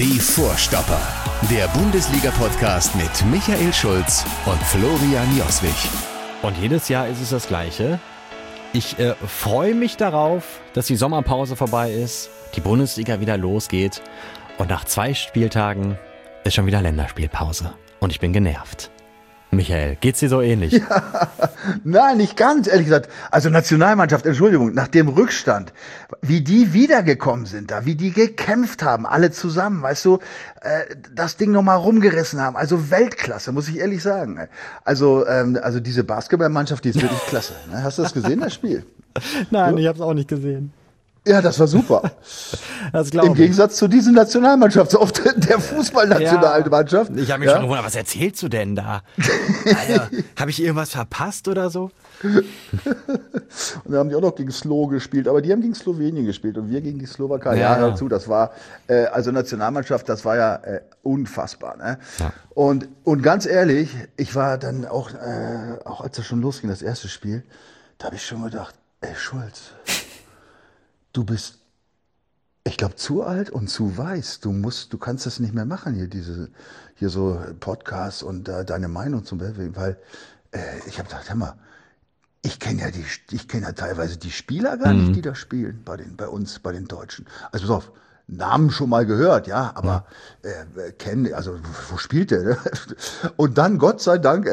Die Vorstopper. Der Bundesliga-Podcast mit Michael Schulz und Florian Joswig. Und jedes Jahr ist es das Gleiche. Ich freue mich darauf, dass die Sommerpause vorbei ist, die Bundesliga wieder losgeht und nach 2 Spieltagen ist schon wieder Länderspielpause. Und ich bin genervt. Michael, geht's dir so ähnlich? Ja, nein, nicht ganz, ehrlich gesagt. Also Nationalmannschaft, Entschuldigung, nach dem Rückstand, wie die wiedergekommen sind da, wie die gekämpft haben, alle zusammen, weißt du, das Ding nochmal rumgerissen haben. Also Weltklasse, muss ich ehrlich sagen. Also diese Basketballmannschaft, die ist wirklich klasse. Hast du das gesehen, das Spiel? Nein, ich habe es auch nicht gesehen. Ja, das war super. Das glaube ich. Im Gegensatz zu diesem Nationalmannschaftsauftritt der Fußballnationalmannschaft. Ja, ich habe mich schon gewundert, was erzählst du denn da? Alter, habe ich irgendwas verpasst oder so? Und dann haben die auch noch gegen Slo gespielt, aber die haben gegen Slowenien gespielt und wir gegen die Slowakei. Ja, hör zu, das war, also Nationalmannschaft, das war ja unfassbar. Ne? Ja. Und ganz ehrlich, ich war dann auch als das schon losging, das erste Spiel, da habe ich schon gedacht, ey Schulz, du bist, ich glaube, zu alt und zu weiß. Du kannst das nicht mehr machen, hier so Podcasts und deine Meinung zum Beispiel, weil ich habe gedacht, hör mal, ich kenne ja teilweise die Spieler gar nicht, die da spielen bei uns, bei den Deutschen. Also pass auf, Namen schon mal gehört, ja, aber also wo spielt der? Ne? Und dann, Gott sei Dank,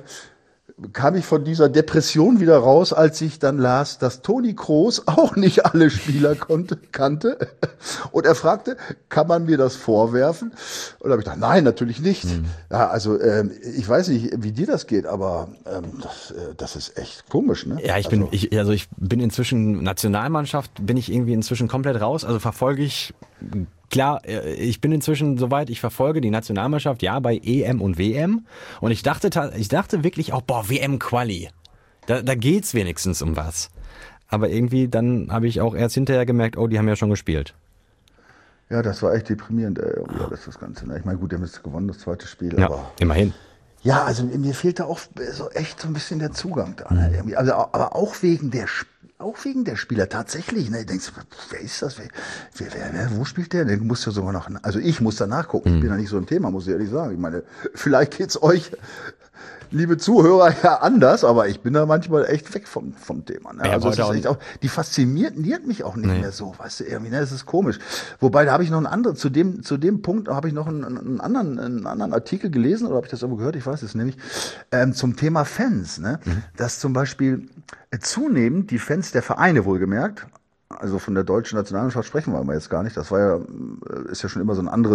kam ich von dieser Depression wieder raus, als ich dann las, dass Toni Kroos auch nicht alle Spieler kannte. Und er fragte, kann man mir das vorwerfen? Und da habe ich gedacht, nein, natürlich nicht. Ja, also ich weiß nicht, wie dir das geht, aber das ist echt komisch, ne? Ja, ich bin inzwischen Nationalmannschaft, bin ich irgendwie inzwischen komplett raus. Also verfolge ich. Klar, ich bin inzwischen soweit, ich verfolge die Nationalmannschaft, ja, bei EM und WM. Und ich dachte wirklich auch, WM-Quali. Da geht's wenigstens um was. Aber irgendwie dann habe ich auch erst hinterher gemerkt, die haben ja schon gespielt. Ja, das war echt deprimierend, das Ganze. Ne? Ich meine, gut, die haben jetzt gewonnen, das zweite Spiel. Ja, aber immerhin. Ja, also mir fehlt da auch so echt so ein bisschen der Zugang da. Ne? Also, aber auch wegen der Spieler tatsächlich. Ne? Du denkst, wer ist das? Wer, wo spielt der? Du musst ja sogar noch, also ich muss da nachgucken. Ich bin ja nicht so ein Thema, muss ich ehrlich sagen. Ich meine, vielleicht geht's euch, liebe Zuhörer, ja anders, aber ich bin da manchmal echt weg vom Thema. Ne? Ja, also es ist echt auch, die fasziniert mich auch nicht mehr so, weißt du, irgendwie, ne? Das ist komisch. Wobei, da habe ich noch einen anderen, zu dem Punkt habe ich noch einen anderen Artikel gelesen, oder habe ich das irgendwo gehört? Ich weiß es nämlich, zum Thema Fans, ne? Dass zum Beispiel zunehmend die Fans der Vereine, wohlgemerkt, also von der deutschen Nationalmannschaft sprechen wir aber jetzt gar nicht. Das ist ja schon immer so eine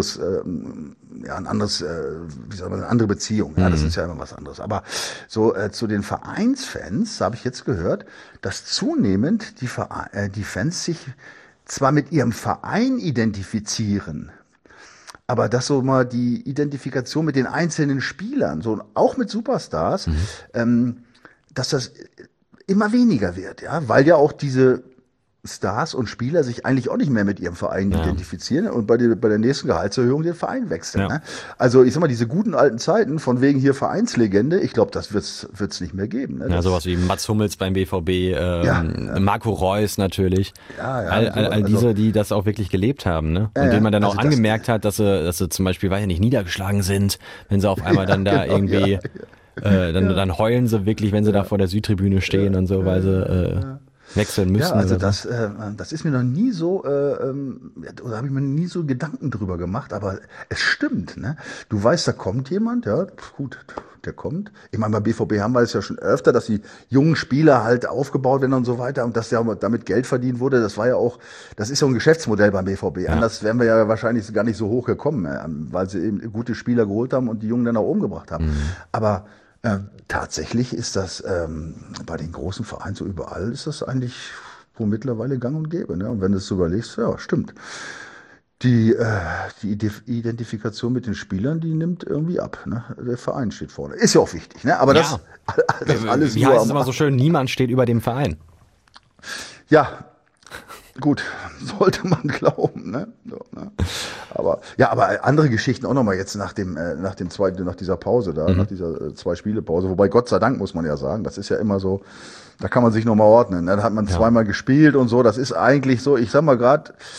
andere Beziehung. Ja, das ist ja immer was anderes. Aber so zu den Vereinsfans habe ich jetzt gehört, dass zunehmend die Fans sich zwar mit ihrem Verein identifizieren, aber dass so mal die Identifikation mit den einzelnen Spielern, so auch mit Superstars, dass das immer weniger wird, ja, weil ja auch diese Stars und Spieler sich eigentlich auch nicht mehr mit ihrem Verein identifizieren und bei der nächsten Gehaltserhöhung den Verein wechseln. Ja. Ne? Also ich sag mal, diese guten alten Zeiten von wegen hier Vereinslegende, ich glaube, das wird's nicht mehr geben. Ne? Ja, sowas wie Mats Hummels beim BVB, Marco Reus natürlich, all diese, die das auch wirklich gelebt haben, ne? Und denen man dann auch angemerkt hat, dass sie zum Beispiel, weiß ich nicht, niedergeschlagen sind, wenn sie auf einmal dann da irgendwie, dann heulen sie wirklich, wenn sie da vor der Südtribüne stehen und so, weil sie wechseln müssen. Ja, also das ist mir noch nie so, oder habe ich mir nie so Gedanken drüber gemacht, aber es stimmt, ne? Du weißt, da kommt jemand, ja, gut, der kommt. Ich meine, bei BVB haben wir es ja schon öfter, dass die jungen Spieler halt aufgebaut werden und so weiter und dass ja damit Geld verdient wurde, das ist ja ein Geschäftsmodell beim BVB. Ja. Anders wären wir ja wahrscheinlich gar nicht so hoch gekommen, weil sie eben gute Spieler geholt haben und die Jungen dann nach oben gebracht haben. Aber tatsächlich ist das bei den großen Vereinen so überall, ist das eigentlich wohl mittlerweile gang und gäbe. Ne? Und wenn du es so überlegst, ja, stimmt. Die Identifikation mit den Spielern, die nimmt irgendwie ab. Ne? Der Verein steht vorne. Ist ja auch wichtig, ne? Aber das alles wie heißt es immer so schön, niemand steht über dem Verein. Ja, gut, sollte man glauben, ne? So, ne? Aber andere Geschichten auch nochmal jetzt nach dieser Pause da, nach dieser 2-Spiele-Pause, wobei Gott sei Dank muss man ja sagen, das ist ja immer so, da kann man sich nochmal ordnen, ne? Da hat man zweimal gespielt und so, das ist eigentlich so, ich sag mal gerade,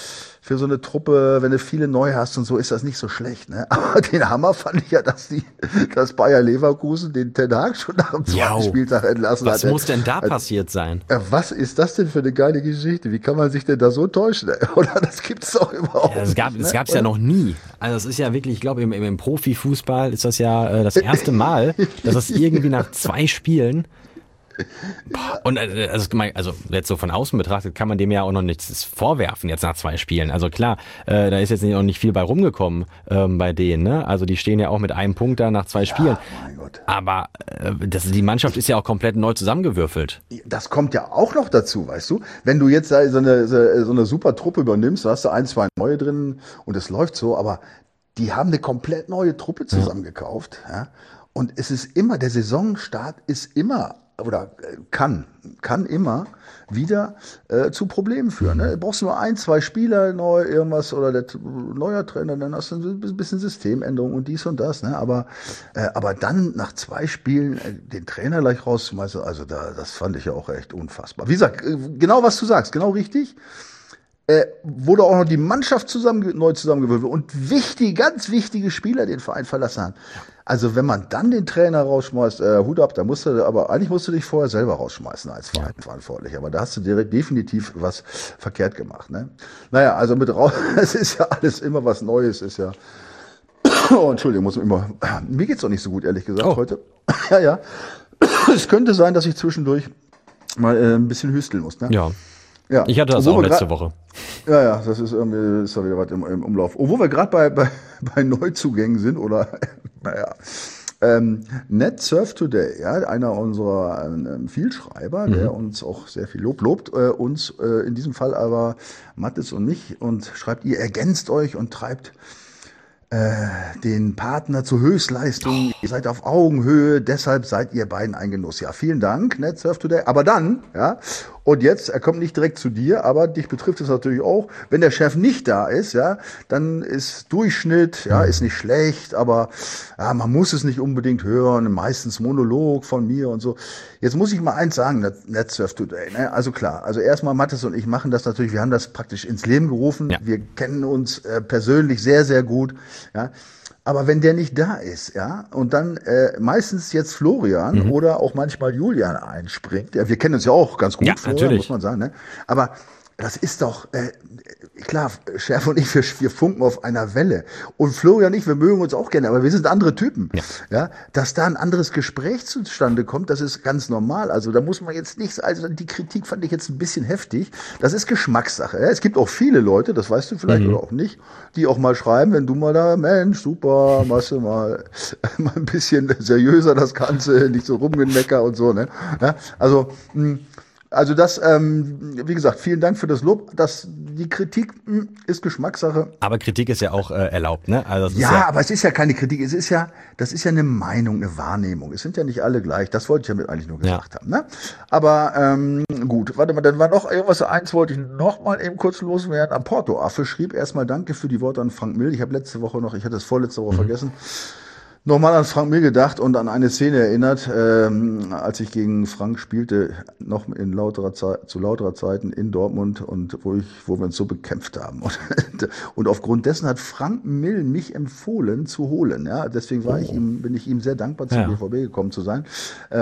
für so eine Truppe, wenn du viele neu hast und so, ist das nicht so schlecht, ne? Aber den Hammer fand ich ja, dass Bayer Leverkusen den Ten Hag schon nach dem zweiten Spieltag entlassen hat. Was muss denn da passiert sein? Was ist das denn für eine geile Geschichte? Wie kann man sich denn da so täuschen? Oder das gibt es doch überhaupt nicht. Das gab es ja noch nie. Also es ist ja wirklich, ich glaube, im Profifußball ist das ja das erste Mal, dass das irgendwie nach 2 Spielen und also jetzt so von außen betrachtet kann man dem ja auch noch nichts vorwerfen jetzt nach 2 Spielen. Also klar, da ist jetzt noch nicht viel bei rumgekommen bei denen. Ne? Also die stehen ja auch mit einem Punkt da nach 2 Spielen. Mein Gott. Aber die Mannschaft ist ja auch komplett neu zusammengewürfelt. Das kommt ja auch noch dazu, weißt du? Wenn du jetzt so eine super Truppe übernimmst, da hast du 1, 2 neue drin und es läuft so, aber die haben eine komplett neue Truppe zusammengekauft. Ja? Und es ist immer, der Saisonstart ist immer oder kann immer wieder zu Problemen führen. Ne? Du brauchst nur 1, 2 Spieler neu, irgendwas oder der neuer Trainer, dann hast du ein bisschen Systemänderung und dies und das. Ne? Aber dann nach 2 Spielen den Trainer gleich rauszuschmeißen, also das fand ich ja auch echt unfassbar. Wie gesagt, genau was du sagst, genau richtig. Wurde auch noch die Mannschaft neu zusammengewürfelt und ganz wichtige Spieler den Verein verlassen haben. Also wenn man dann den Trainer rausschmeißt, Hut ab, eigentlich musst du dich vorher selber rausschmeißen als Verantwortlicher. Aber da hast du definitiv was verkehrt gemacht. Ne? Naja, also es ist ja alles immer was Neues, ist ja. Oh, Entschuldigung, mir geht's doch nicht so gut, ehrlich gesagt, heute. Ja. Es könnte sein, dass ich zwischendurch mal ein bisschen hüsteln muss. Ne? Ja. Ja. Ich hatte das auch letzte Woche. Ja, das ist irgendwie ist da wieder was im Umlauf. Obwohl wir gerade bei Neuzugängen sind, oder Net Surf Today, ja, einer unserer Vielschreiber, der uns auch sehr viel Lob lobt, uns in diesem Fall aber Mattes und mich und schreibt, ihr ergänzt euch und treibt den Partner zur Höchstleistung. Ihr seid auf Augenhöhe, deshalb seid ihr beiden ein Genuss. Ja, vielen Dank, Net Surf Today. Aber dann, und jetzt, er kommt nicht direkt zu dir, aber dich betrifft es natürlich auch, wenn der Chef nicht da ist, dann ist Durchschnitt, ist nicht schlecht, aber man muss es nicht unbedingt hören, meistens Monolog von mir und so. Jetzt muss ich mal eins sagen, Net Surf Today, ne? Also klar, also erstmal Mattes und ich machen das natürlich, wir haben das praktisch ins Leben gerufen, wir kennen uns persönlich sehr, sehr gut, ja. Aber wenn der nicht da ist, und dann meistens jetzt Florian oder auch manchmal Julian einspringt, wir kennen uns ja auch ganz gut, Florian, natürlich. Muss man sagen, ne? Aber das ist doch, klar, Schärf und ich, wir funken auf einer Welle. Und Florian und ich, wir mögen uns auch gerne, aber wir sind andere Typen. Ja, dass da ein anderes Gespräch zustande kommt, das ist ganz normal. Also da muss man jetzt nichts, also die Kritik fand ich jetzt ein bisschen heftig. Das ist Geschmackssache. Ja? Es gibt auch viele Leute, das weißt du vielleicht oder auch nicht, die auch mal schreiben, wenn du mal da, Mensch, super, machst du mal ein bisschen seriöser das Ganze, nicht so rumgemecker und so. Ne? Ja? Also das, wie gesagt, vielen Dank für das Lob. Die Kritik ist Geschmackssache. Aber Kritik ist ja auch erlaubt, ne? Also aber es ist ja keine Kritik. Das ist ja eine Meinung, eine Wahrnehmung. Es sind ja nicht alle gleich. Das wollte ich damit eigentlich nur gesagt haben. Ne? Aber gut, warte mal, dann war noch irgendwas. Eins wollte ich noch mal eben kurz loswerden. Am Porto-Affe schrieb erstmal Danke für die Worte an Frank Mill. Ich hatte es vorletzte Woche vergessen. Nochmal an Frank Mill gedacht und an eine Szene erinnert, als ich gegen Frank spielte, noch zu lauterer Zeiten in Dortmund und wo wir uns so bekämpft haben. Und aufgrund dessen hat Frank Mill mich empfohlen zu holen. Ja, deswegen bin ich ihm sehr dankbar, zum BVB gekommen zu sein.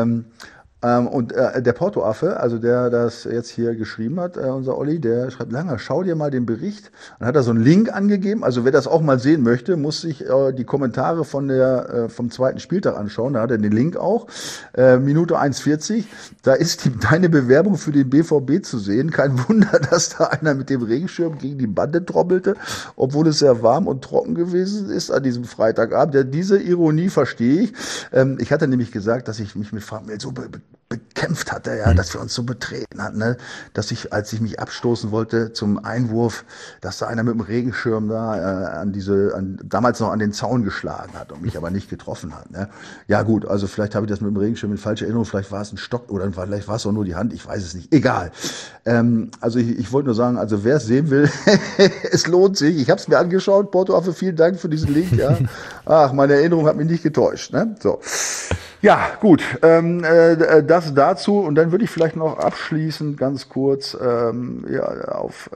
Und der Porto-Affe, also der das jetzt hier geschrieben hat, unser Olli, der schreibt, Langer, schau dir mal den Bericht. Dann hat er so einen Link angegeben. Also wer das auch mal sehen möchte, muss sich die Kommentare vom zweiten Spieltag anschauen. Da hat er den Link auch. Minute 1,40. Da ist deine Bewerbung für den BVB zu sehen. Kein Wunder, dass da einer mit dem Regenschirm gegen die Bande trommelte, obwohl es sehr warm und trocken gewesen ist an diesem Freitagabend. Ja, diese Ironie verstehe ich. Ich hatte nämlich gesagt, dass ich mich mit Frank Mill so bekämpft hatte, dass wir uns so betreten hatten, ne? Dass als ich mich abstoßen wollte zum Einwurf, dass da einer mit dem Regenschirm da damals noch an den Zaun geschlagen hat und mich aber nicht getroffen hat. Ne? Ja gut, also vielleicht habe ich das mit dem Regenschirm in falscher Erinnerung, vielleicht war es ein Stock oder vielleicht war es auch nur die Hand, ich weiß es nicht. Egal. Also ich wollte nur sagen, also wer es sehen will, es lohnt sich. Ich habe es mir angeschaut, Porto-Affe, vielen Dank für diesen Link. Ja. Ach, meine Erinnerung hat mich nicht getäuscht. Ne? So. Ja, gut, das dazu und dann würde ich vielleicht noch abschließend ganz kurz auf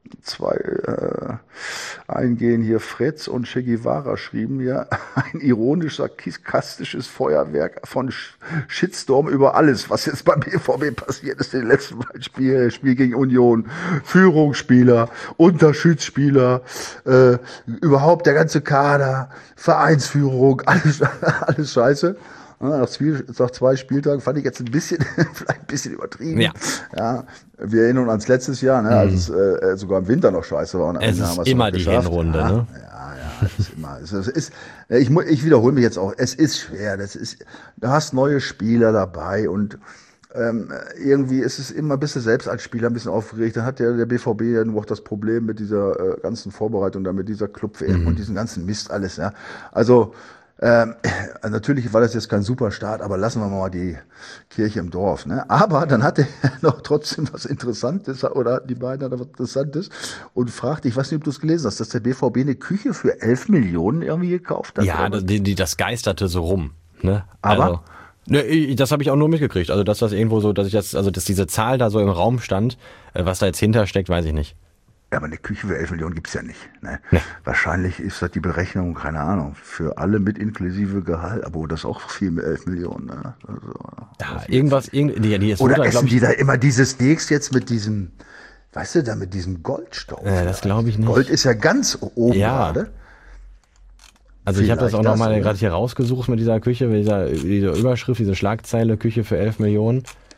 zwei eingehen. Hier Fritz und Che Guevara schrieben mir ein ironisch-sarkastisches Feuerwerk von Shitstorm über alles, was jetzt beim BVB passiert ist in den letzten beiden Spielen. Spiel gegen Union, Führungsspieler, Unterschiedsspieler, überhaupt der ganze Kader, Vereinsführung, alles scheiße. Nach 2 Spieltagen fand ich jetzt vielleicht ein bisschen übertrieben. Ja, wir erinnern uns ans letztes Jahr, ne, als es sogar im Winter noch scheiße war. Und es ist immer die Hinrunde, ne? Ja, es ist immer. Ich wiederhole mich jetzt auch. Es ist schwer. Du hast neue Spieler dabei und irgendwie ist es immer, bist du selbst als Spieler ein bisschen aufgeregt. Dann hat der BVB ja nur auch das Problem mit dieser ganzen Vorbereitung, da mit dieser Club-WM und diesem ganzen Mist alles. Ja. Also natürlich war das jetzt kein super Start, aber lassen wir mal die Kirche im Dorf. Ne? Aber dann hatte er noch trotzdem was Interessantes, oder die beiden hatten was Interessantes und fragte, ich weiß nicht, ob du es gelesen hast, dass der BVB eine Küche für 11 Millionen irgendwie gekauft hat. Ja, das geisterte so rum. Ne? Aber? Also, ne, das habe ich auch nur mitgekriegt. Also dass das irgendwo so, dass diese Zahl da so im Raum stand, was da jetzt hintersteckt, weiß ich nicht. Ja, aber eine Küche für 11 Millionen gibt's ja nicht. Ne? Nee. Wahrscheinlich ist das die Berechnung, keine Ahnung, für alle mit inklusive Gehalt, aber das ist auch viel mit 11 Millionen. Ne? Also, Ja, irgendwas, die ist oder Mutter, essen die da immer dieses Steaks jetzt mit diesem, weißt du, da mit diesem Goldstaub? Das glaube ich nicht. Gold ist ja ganz oben Ja. gerade. Also ich habe das auch nochmal oder? gerade hier rausgesucht mit dieser Küche, mit dieser Überschrift, diese Schlagzeile, Küche für 11 Millionen.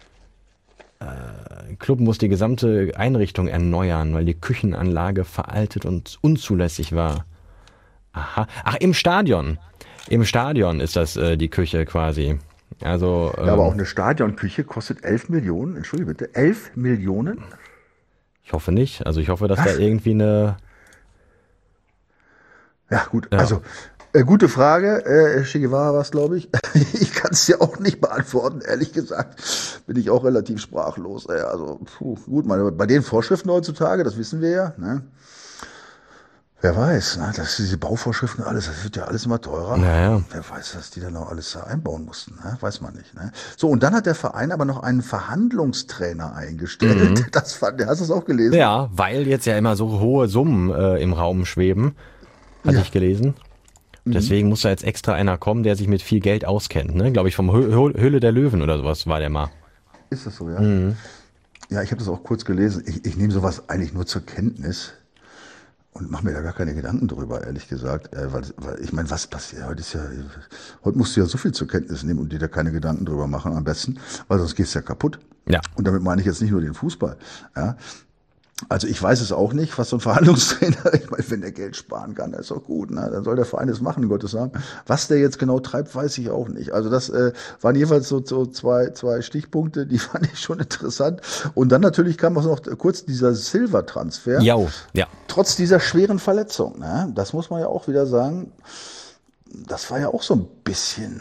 Club muss die gesamte Einrichtung erneuern, weil die Küchenanlage veraltet und unzulässig war. Aha. Ach, im Stadion. Im Stadion ist das die Küche quasi. Also, Ja, aber auch eine Stadionküche kostet 11 Millionen. Entschuldige bitte, 11 Millionen? ich hoffe nicht. Also ich hoffe, dass da irgendwie eine... Ja, gut. Ja. Also, gute Frage. Che Guevara war es, glaube ich. Ich kann es dir auch nicht beantworten, ehrlich gesagt. Bin ich auch relativ sprachlos. Also, gut, bei den Vorschriften heutzutage, das wissen wir ja. Ne? Wer weiß, ne? Diese Bauvorschriften, alles, das wird ja alles immer teurer. Ja. Wer weiß, was die da noch alles einbauen mussten. Ne? Weiß man nicht. Ne? So, und dann hat der Verein aber noch einen Verhandlungstrainer eingestellt. Hast du das auch gelesen? Ja, weil jetzt ja immer so hohe Summen im Raum schweben, hatte ich gelesen. Deswegen muss da jetzt extra einer kommen, der sich mit viel Geld auskennt. Ne? Glaube ich, vom Höhle der Löwen oder sowas war der mal. Ist das so, ja? Ja, ich habe das auch kurz gelesen. Ich nehme sowas eigentlich nur zur Kenntnis und mache mir da gar keine Gedanken drüber, ehrlich gesagt. Weil ich meine, was passiert? Heute musst du ja so viel zur Kenntnis nehmen und dir da keine Gedanken drüber machen am besten, weil sonst gehst du ja kaputt. Ja. Und damit meine ich jetzt nicht nur den Fußball. Ja? Also ich weiß es auch nicht, was so ein Verhandlungstrainer, ich meine, wenn der Geld sparen kann, ist auch gut, ne? Dann soll der Verein es machen, Gottes Namen. Was der jetzt genau treibt, weiß ich auch nicht. Also das waren jeweils so zwei Stichpunkte, die fand ich schon interessant. Und dann natürlich kam auch noch kurz dieser Silva-Transfer. Ja. Trotz dieser schweren Verletzung, ne? Das muss man ja auch wieder sagen, das war ja auch so ein bisschen...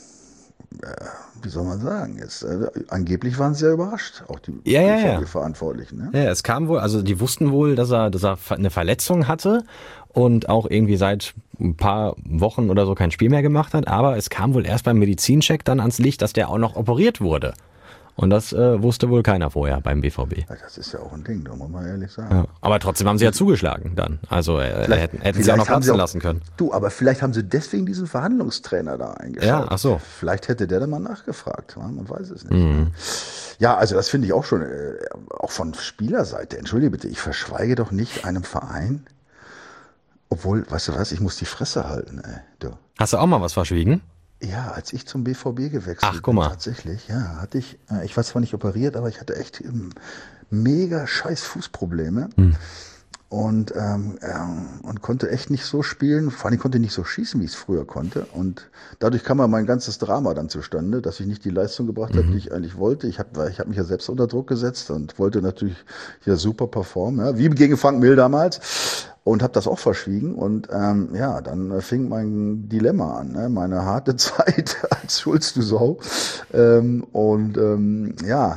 wie soll man sagen jetzt? Angeblich waren sie ja überrascht, auch die Verantwortlichen. Ne? Ja, es kam wohl, also die wussten wohl, dass er eine Verletzung hatte und auch irgendwie seit ein paar Wochen oder so kein Spiel mehr gemacht hat, aber es kam wohl erst beim Medizincheck dann ans Licht, dass der auch noch operiert wurde. Und das wusste wohl keiner vorher beim BVB. Ja, das ist ja auch ein Ding, da muss man ehrlich sagen. Ja, aber trotzdem haben sie ja zugeschlagen dann. Also hätten sie auch noch platzen lassen können. Du, aber vielleicht haben sie deswegen diesen Verhandlungstrainer da eingeschaltet. Ja, ach so. Vielleicht hätte der dann mal nachgefragt. Man weiß es nicht. Ja, also das finde ich auch schon, auch von Spielerseite. Entschuldige bitte, ich verschweige doch nicht einem Verein, obwohl, weißt du was, ich muss die Fresse halten. Du. Hast du auch mal was verschwiegen? Ja, als ich zum BVB gewechselt guck mal. bin, tatsächlich, ja, hatte ich war zwar nicht operiert, aber ich hatte echt mega scheiß Fußprobleme und konnte echt nicht so spielen, vor allem konnte nicht so schießen, wie ich es früher konnte und dadurch kam mein ganzes Drama dann zustande, dass ich nicht die Leistung gebracht habe, die ich eigentlich wollte. Ich hab mich ja selbst unter Druck gesetzt und wollte natürlich hier super performen, ja, wie gegen Frank Mill damals. Und habe das auch verschwiegen und dann fing mein Dilemma an, ne? Meine harte Zeit als Schulz, du Sau.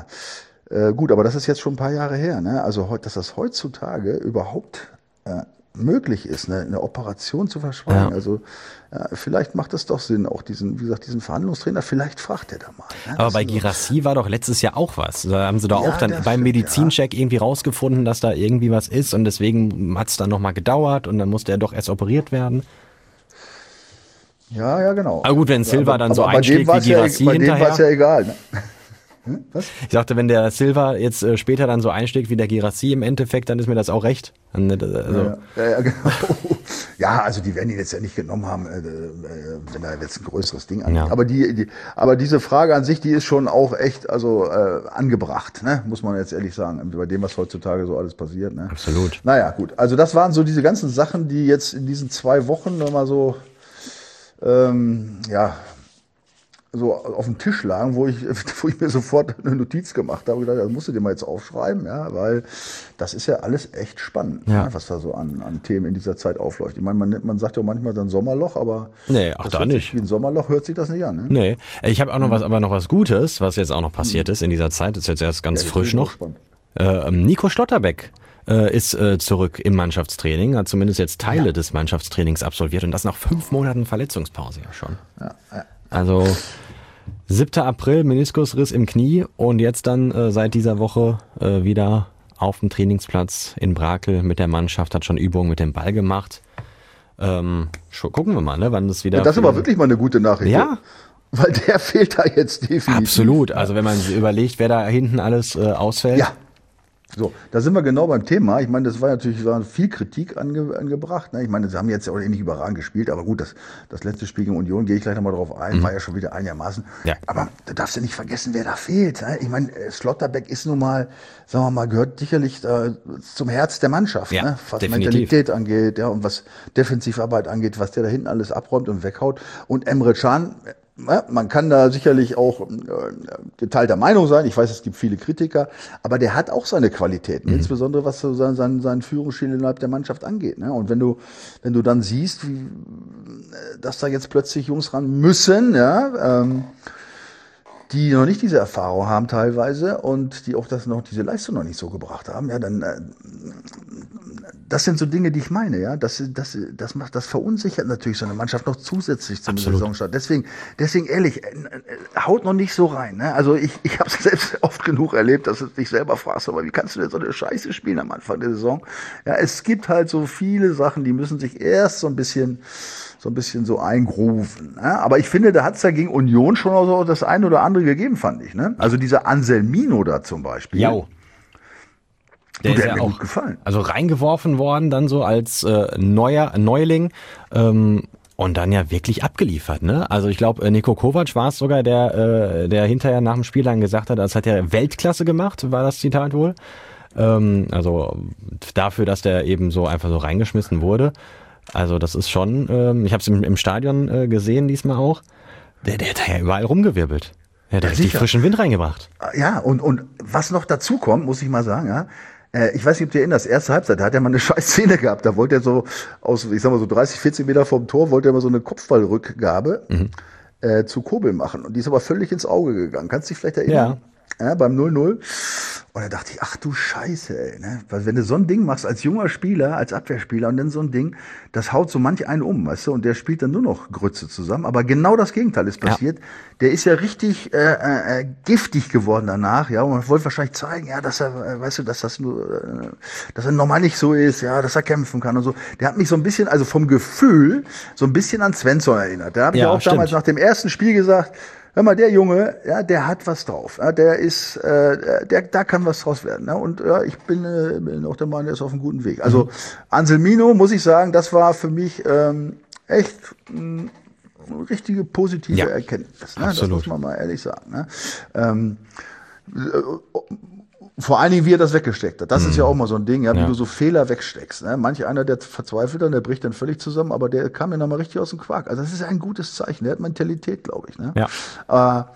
Gut, aber das ist jetzt schon ein paar Jahre her. Ne? Also dass das heutzutage überhaupt möglich ist, eine Operation zu verschweigen. Also vielleicht macht es doch Sinn, auch diesen Verhandlungstrainer, vielleicht fragt er da mal. Ne? Aber bei Girassi war doch letztes Jahr auch was. Da haben sie doch auch dann beim Medizincheck irgendwie rausgefunden, dass da irgendwie was ist und deswegen hat es dann nochmal gedauert und dann musste er doch erst operiert werden. Ja, genau. Aber gut, wenn Silva dann so einschlägt wie Girassi hinterher. Bei dem war es ja egal, ne? Was? Ich sagte, wenn der Silva jetzt später dann so einschlägt wie der Girassi im Endeffekt, dann ist mir das auch recht. Also. Ja, genau. Ja, also die werden ihn jetzt ja nicht genommen haben, wenn er jetzt ein größeres Ding angeht. Ja. Aber diese Frage an sich, die ist schon auch echt angebracht, ne? Muss man jetzt ehrlich sagen, bei dem, was heutzutage so alles passiert. Ne? Absolut. Naja, gut. Also das waren so diese ganzen Sachen, die jetzt in diesen 2 Wochen nochmal so so auf dem Tisch lagen, wo ich mir sofort eine Notiz gemacht habe. Ich dachte, das musst du dir mal jetzt aufschreiben, ja, weil das ist ja alles echt spannend, ne, was da so an Themen in dieser Zeit aufläuft. Ich meine, man sagt ja manchmal dann Sommerloch, aber nee, auch da nicht. Wie ein Sommerloch hört sich das nicht an. Ne? Nee, ich habe auch noch was Gutes, was jetzt auch noch passiert ist in dieser Zeit. Das ist jetzt erst ganz frisch noch. Nico Schlotterbeck ist zurück im Mannschaftstraining, hat zumindest jetzt Teile des Mannschaftstrainings absolviert und das nach 5 Monaten Verletzungspause ja schon. Ja. Also 7. April, Meniskusriss im Knie und jetzt dann seit dieser Woche wieder auf dem Trainingsplatz in Brakel mit der Mannschaft, hat schon Übungen mit dem Ball gemacht. Gucken wir mal, ne, wann das wieder... Das ist aber wirklich mal eine gute Nachricht. Ja. Weil der fehlt da jetzt definitiv. Absolut, also wenn man überlegt, wer da hinten alles ausfällt... Ja. So, da sind wir genau beim Thema. Ich meine, das war viel Kritik angebracht. Ne? Ich meine, sie haben jetzt ja auch nicht überragend gespielt, aber gut, das letzte Spiel gegen Union, gehe ich gleich nochmal drauf ein, war ja schon wieder einigermaßen. Ja. Aber da darfst du nicht vergessen, wer da fehlt. Ne? Ich meine, Schlotterbeck ist nun mal, sagen wir mal, gehört sicherlich zum Herz der Mannschaft, ne? Was definitiv. Mentalität angeht, ja, und was Defensivarbeit angeht, was der da hinten alles abräumt und weghaut. Und Emre Can, man kann da sicherlich auch geteilter Meinung sein. Ich weiß, es gibt viele Kritiker, aber der hat auch seine Qualitäten, insbesondere was so seinen Führungsstil innerhalb der Mannschaft angeht. Ne? Und wenn du dann siehst, dass da jetzt plötzlich Jungs ran müssen, ja, die noch nicht diese Erfahrung haben teilweise und die auch diese Leistung noch nicht so gebracht haben, ja, dann das sind so Dinge, die ich meine, ja. Das verunsichert natürlich so eine Mannschaft noch zusätzlich zum Saisonstart. Deswegen ehrlich, haut noch nicht so rein. Ne? Also ich habe es selbst oft genug erlebt, dass du dich selber fragst, aber wie kannst du denn so eine Scheiße spielen am Anfang der Saison? Ja, es gibt halt so viele Sachen, die müssen sich erst so ein bisschen so eingrooven. Ne? Aber ich finde, da hat es ja gegen Union schon auch so das eine oder andere gegeben, fand ich. Ne? Also dieser Anselmino da zum Beispiel. Ja. Der ist hat ja mir auch gut gefallen. Also reingeworfen worden dann so als Neuling und dann ja wirklich abgeliefert. Ne? Also ich glaube, Niko Kovac war es sogar, der hinterher nach dem Spiel dann gesagt hat, das hat er Weltklasse gemacht, war das Zitat wohl. Also dafür, dass der eben so einfach so reingeschmissen wurde. Also das ist schon, ich habe es im Stadion gesehen diesmal auch, der hat ja überall rumgewirbelt. Er hat richtig frischen Wind reingebracht. Ja, und was noch dazu kommt, muss ich mal sagen, ja, ich weiß nicht, ob du dir erinnerst, erste Halbzeit, da hat er mal eine scheiß Szene gehabt, da wollte er so aus, ich sag mal so 30, 40 Meter vom Tor, wollte er mal so eine Kopfballrückgabe zu Kobel machen und die ist aber völlig ins Auge gegangen. Kannst du dich vielleicht erinnern? Ja, beim 0-0. Und da dachte ich, ach du Scheiße, ey, ne? Weil wenn du so ein Ding machst als junger Spieler, als Abwehrspieler und dann so ein Ding, das haut so manch einen um, weißt du, und der spielt dann nur noch Grütze zusammen. Aber genau das Gegenteil ist passiert. Ja. Der ist ja richtig giftig geworden danach, ja, und man wollte wahrscheinlich zeigen, ja, dass er, weißt du, dass er normal nicht so ist, ja, dass er kämpfen kann und so. Der hat mich so ein bisschen, also vom Gefühl, so ein bisschen an Svensson erinnert. Da habe ich auch damals nach dem ersten Spiel gesagt, hör mal, der Junge, ja, der hat was drauf. Ja, der ist, da kann was draus werden. Ne? Und ja, ich bin auch der Meinung, der ist auf einem guten Weg. Also Anselmino, muss ich sagen, das war für mich echt eine richtige positive Erkenntnis. Ne? Das muss man mal ehrlich sagen. Ne? Vor allen Dingen, wie er das weggesteckt hat. Das ist ja auch mal so ein Ding, ja, wie du so Fehler wegsteckst. Ne? Manch einer, der verzweifelt dann, der bricht dann völlig zusammen, aber der kam ja nochmal richtig aus dem Quark. Also das ist ein gutes Zeichen. Der hat Mentalität, glaube ich. Ne? Ja.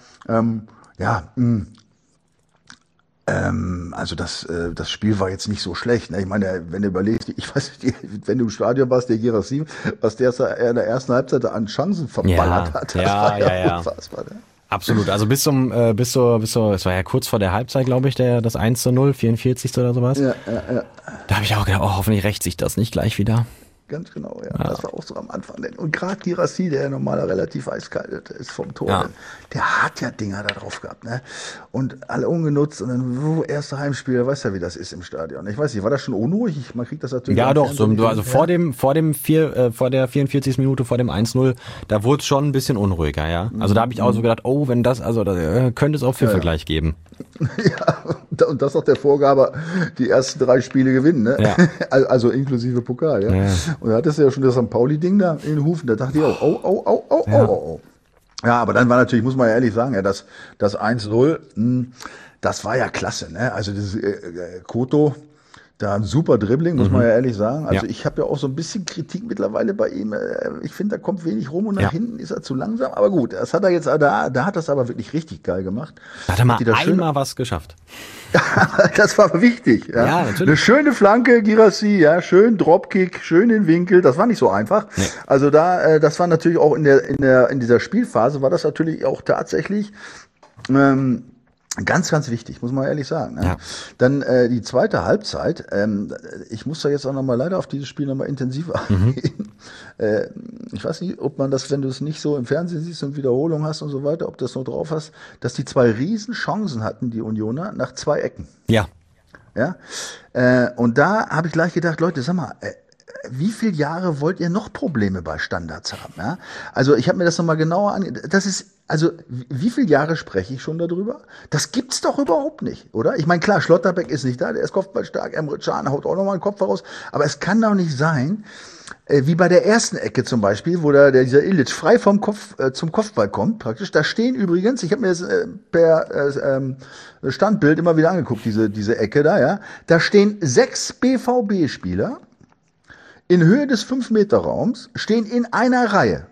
Also das Spiel war jetzt nicht so schlecht. Ne? Ich meine, wenn du überlegst, ich weiß nicht, wenn du im Stadion warst, der Girassi, was der in der ersten Halbzeit an Chancen verballert hat, das war unfassbar. Ne? Absolut. Also bis zur, es war ja kurz vor der Halbzeit, glaube ich, das 1:0, 44. oder sowas. Ja. Da habe ich auch gedacht, hoffentlich rächt sich das nicht gleich wieder. Ganz genau, ja. Das war auch so am Anfang. Und gerade Guirassy, der ja normaler relativ eiskalt ist vom Tor, der hat ja Dinger da drauf gehabt, ne? Und alle ungenutzt und dann erste Heimspiel, weißt ja, wie das ist im Stadion. Ich weiß nicht, war das schon unruhig? Man kriegt das natürlich. Ja, doch, also vor der 44. Minute, vor dem 1:0, da wurde es schon ein bisschen unruhiger, ja. Also da habe ich auch so gedacht, wenn das, also da könnte es auch Pfiffe gleich geben. Ja, und das ist auch der Vorgabe, die ersten 3 Spiele gewinnen, ne? Ja. Also inklusive Pokal, ja. Und da hattest du ja schon das St. Pauli-Ding da in den Hufen, da dachte ich auch, oh. Ja, aber dann war natürlich, muss man ja ehrlich sagen, ja, das 1:0, das war ja klasse, ne? Also das Koto, da ein super Dribbling, muss man ja ehrlich sagen. Also ich habe ja auch so ein bisschen Kritik mittlerweile bei ihm. Ich finde, da kommt wenig rum und nach hinten ist er zu langsam. Aber gut, das hat er jetzt, da hat er es aber wirklich richtig geil gemacht. Da hat er mal einmal was geschafft. Das war wichtig. Ja, natürlich. Eine schöne Flanke, Guirassy, ja, schön Dropkick, schön den Winkel. Das war nicht so einfach. Nee. Also das war natürlich auch in dieser Spielphase, war das natürlich auch tatsächlich ganz, ganz wichtig, muss man ehrlich sagen. Ne? Ja. Dann die zweite Halbzeit. Ich muss da jetzt auch nochmal leider auf dieses Spiel nochmal intensiver eingehen. Ich weiß nicht, ob man das, wenn du es nicht so im Fernsehen siehst und Wiederholung hast und so weiter, ob du das noch drauf hast, dass die 2 riesen Chancen hatten, die Unioner, nach 2 Ecken. Ja. Und da habe ich gleich gedacht, Leute, sag mal, wie viele Jahre wollt ihr noch Probleme bei Standards haben? Ja? Also ich habe mir das nochmal genauer angeschaut. Das ist, also wie viele Jahre spreche ich schon darüber? Das gibt's doch überhaupt nicht, oder? Ich meine, klar, Schlotterbeck ist nicht da, der ist kopfballstark, Emre Can haut auch nochmal einen Kopf raus. Aber es kann doch nicht sein, wie bei der ersten Ecke zum Beispiel, wo dieser Ilic frei vom Kopf zum Kopfball kommt, praktisch. Da stehen übrigens, ich habe mir das per Standbild immer wieder angeguckt, diese Ecke da, ja. Da stehen 6 BVB-Spieler in Höhe des 5-Meter-Raums, stehen in einer Reihe.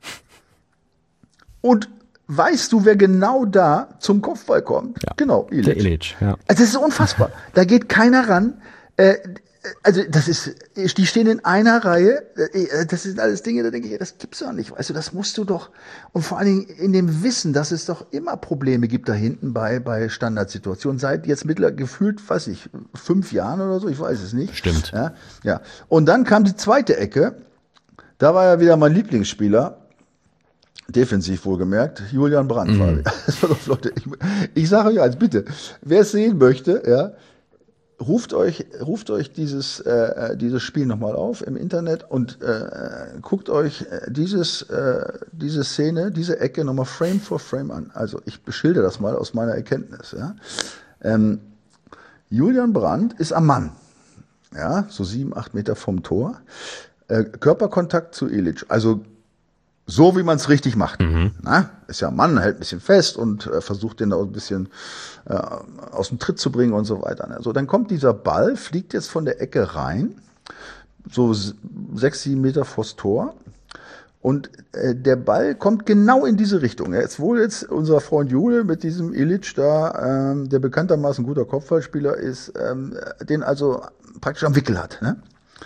Und weißt du, wer genau da zum Kopfball kommt? Ja. Genau, Ilic. Der Ilic, ja. Also das ist unfassbar. Da geht keiner ran. Also die stehen in einer Reihe. Das sind alles Dinge, da denke ich, das gibt's doch nicht. Weißt du, das musst du doch. Und vor allen Dingen in dem Wissen, dass es doch immer Probleme gibt da hinten bei Standardsituationen. Seit jetzt mittlerweile gefühlt, 5 Jahren oder so, ich weiß es nicht. Stimmt. Ja. Und dann kam die zweite Ecke. Da war ja wieder mein Lieblingsspieler. Defensiv wohlgemerkt, Julian Brandt. Leute, ich sage euch eins, bitte, wer es sehen möchte, ja, ruft euch dieses Spiel nochmal auf im Internet und guckt euch diese Szene, diese Ecke nochmal Frame for Frame an. Also ich beschilder das mal aus meiner Erkenntnis. Ja. Julian Brandt ist am Mann, ja, so 7-8 Meter vom Tor, Körperkontakt zu Ilic, also so wie man es richtig macht. Na, ist ja ein Mann, hält ein bisschen fest und versucht den da ein bisschen aus dem Tritt zu bringen und so weiter. Also dann kommt dieser Ball, fliegt jetzt von der Ecke rein, so 6-7 Meter vors Tor. Und der Ball kommt genau in diese Richtung. Jetzt wohl unser Freund Jule mit diesem Ilic da, der bekanntermaßen guter Kopfballspieler ist, den also praktisch am Wickel hat. Ne?